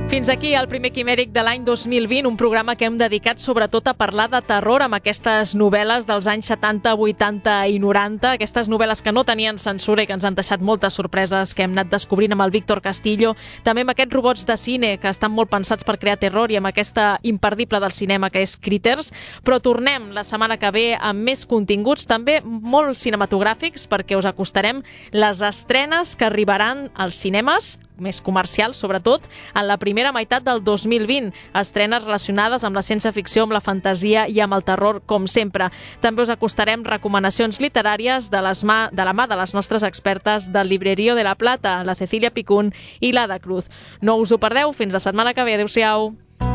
Fins aquí el primer Quimèric de l'any 2020, un programa que hem dedicat sobretot a parlar de terror amb aquestes novel·les dels anys 70, 80 i 90, aquestes novel·les que no tenien censura i que ens han deixat moltes sorpreses que hem anat descobrint amb el Víctor Castillo, també amb aquests robots de cine que estan molt pensats per crear terror i amb aquesta imperdible del cinema que és Critters, però tornem la setmana que ve amb més continguts, també molt cinematogràfics, perquè us acostarem les estrenes que arribaran als cinemes, més comercials sobretot, en la primera meitat del 2020, estrenes relacionades amb la ciència-ficció, amb la fantasia i amb el terror, com sempre. També us acostarem recomanacions literàries de la mà de les nostres expertes del Librerío de la Plata, la Cecilia Picún i l'Ada Cruz. No us ho perdeu, fins la setmana que ve. Adéu-siau.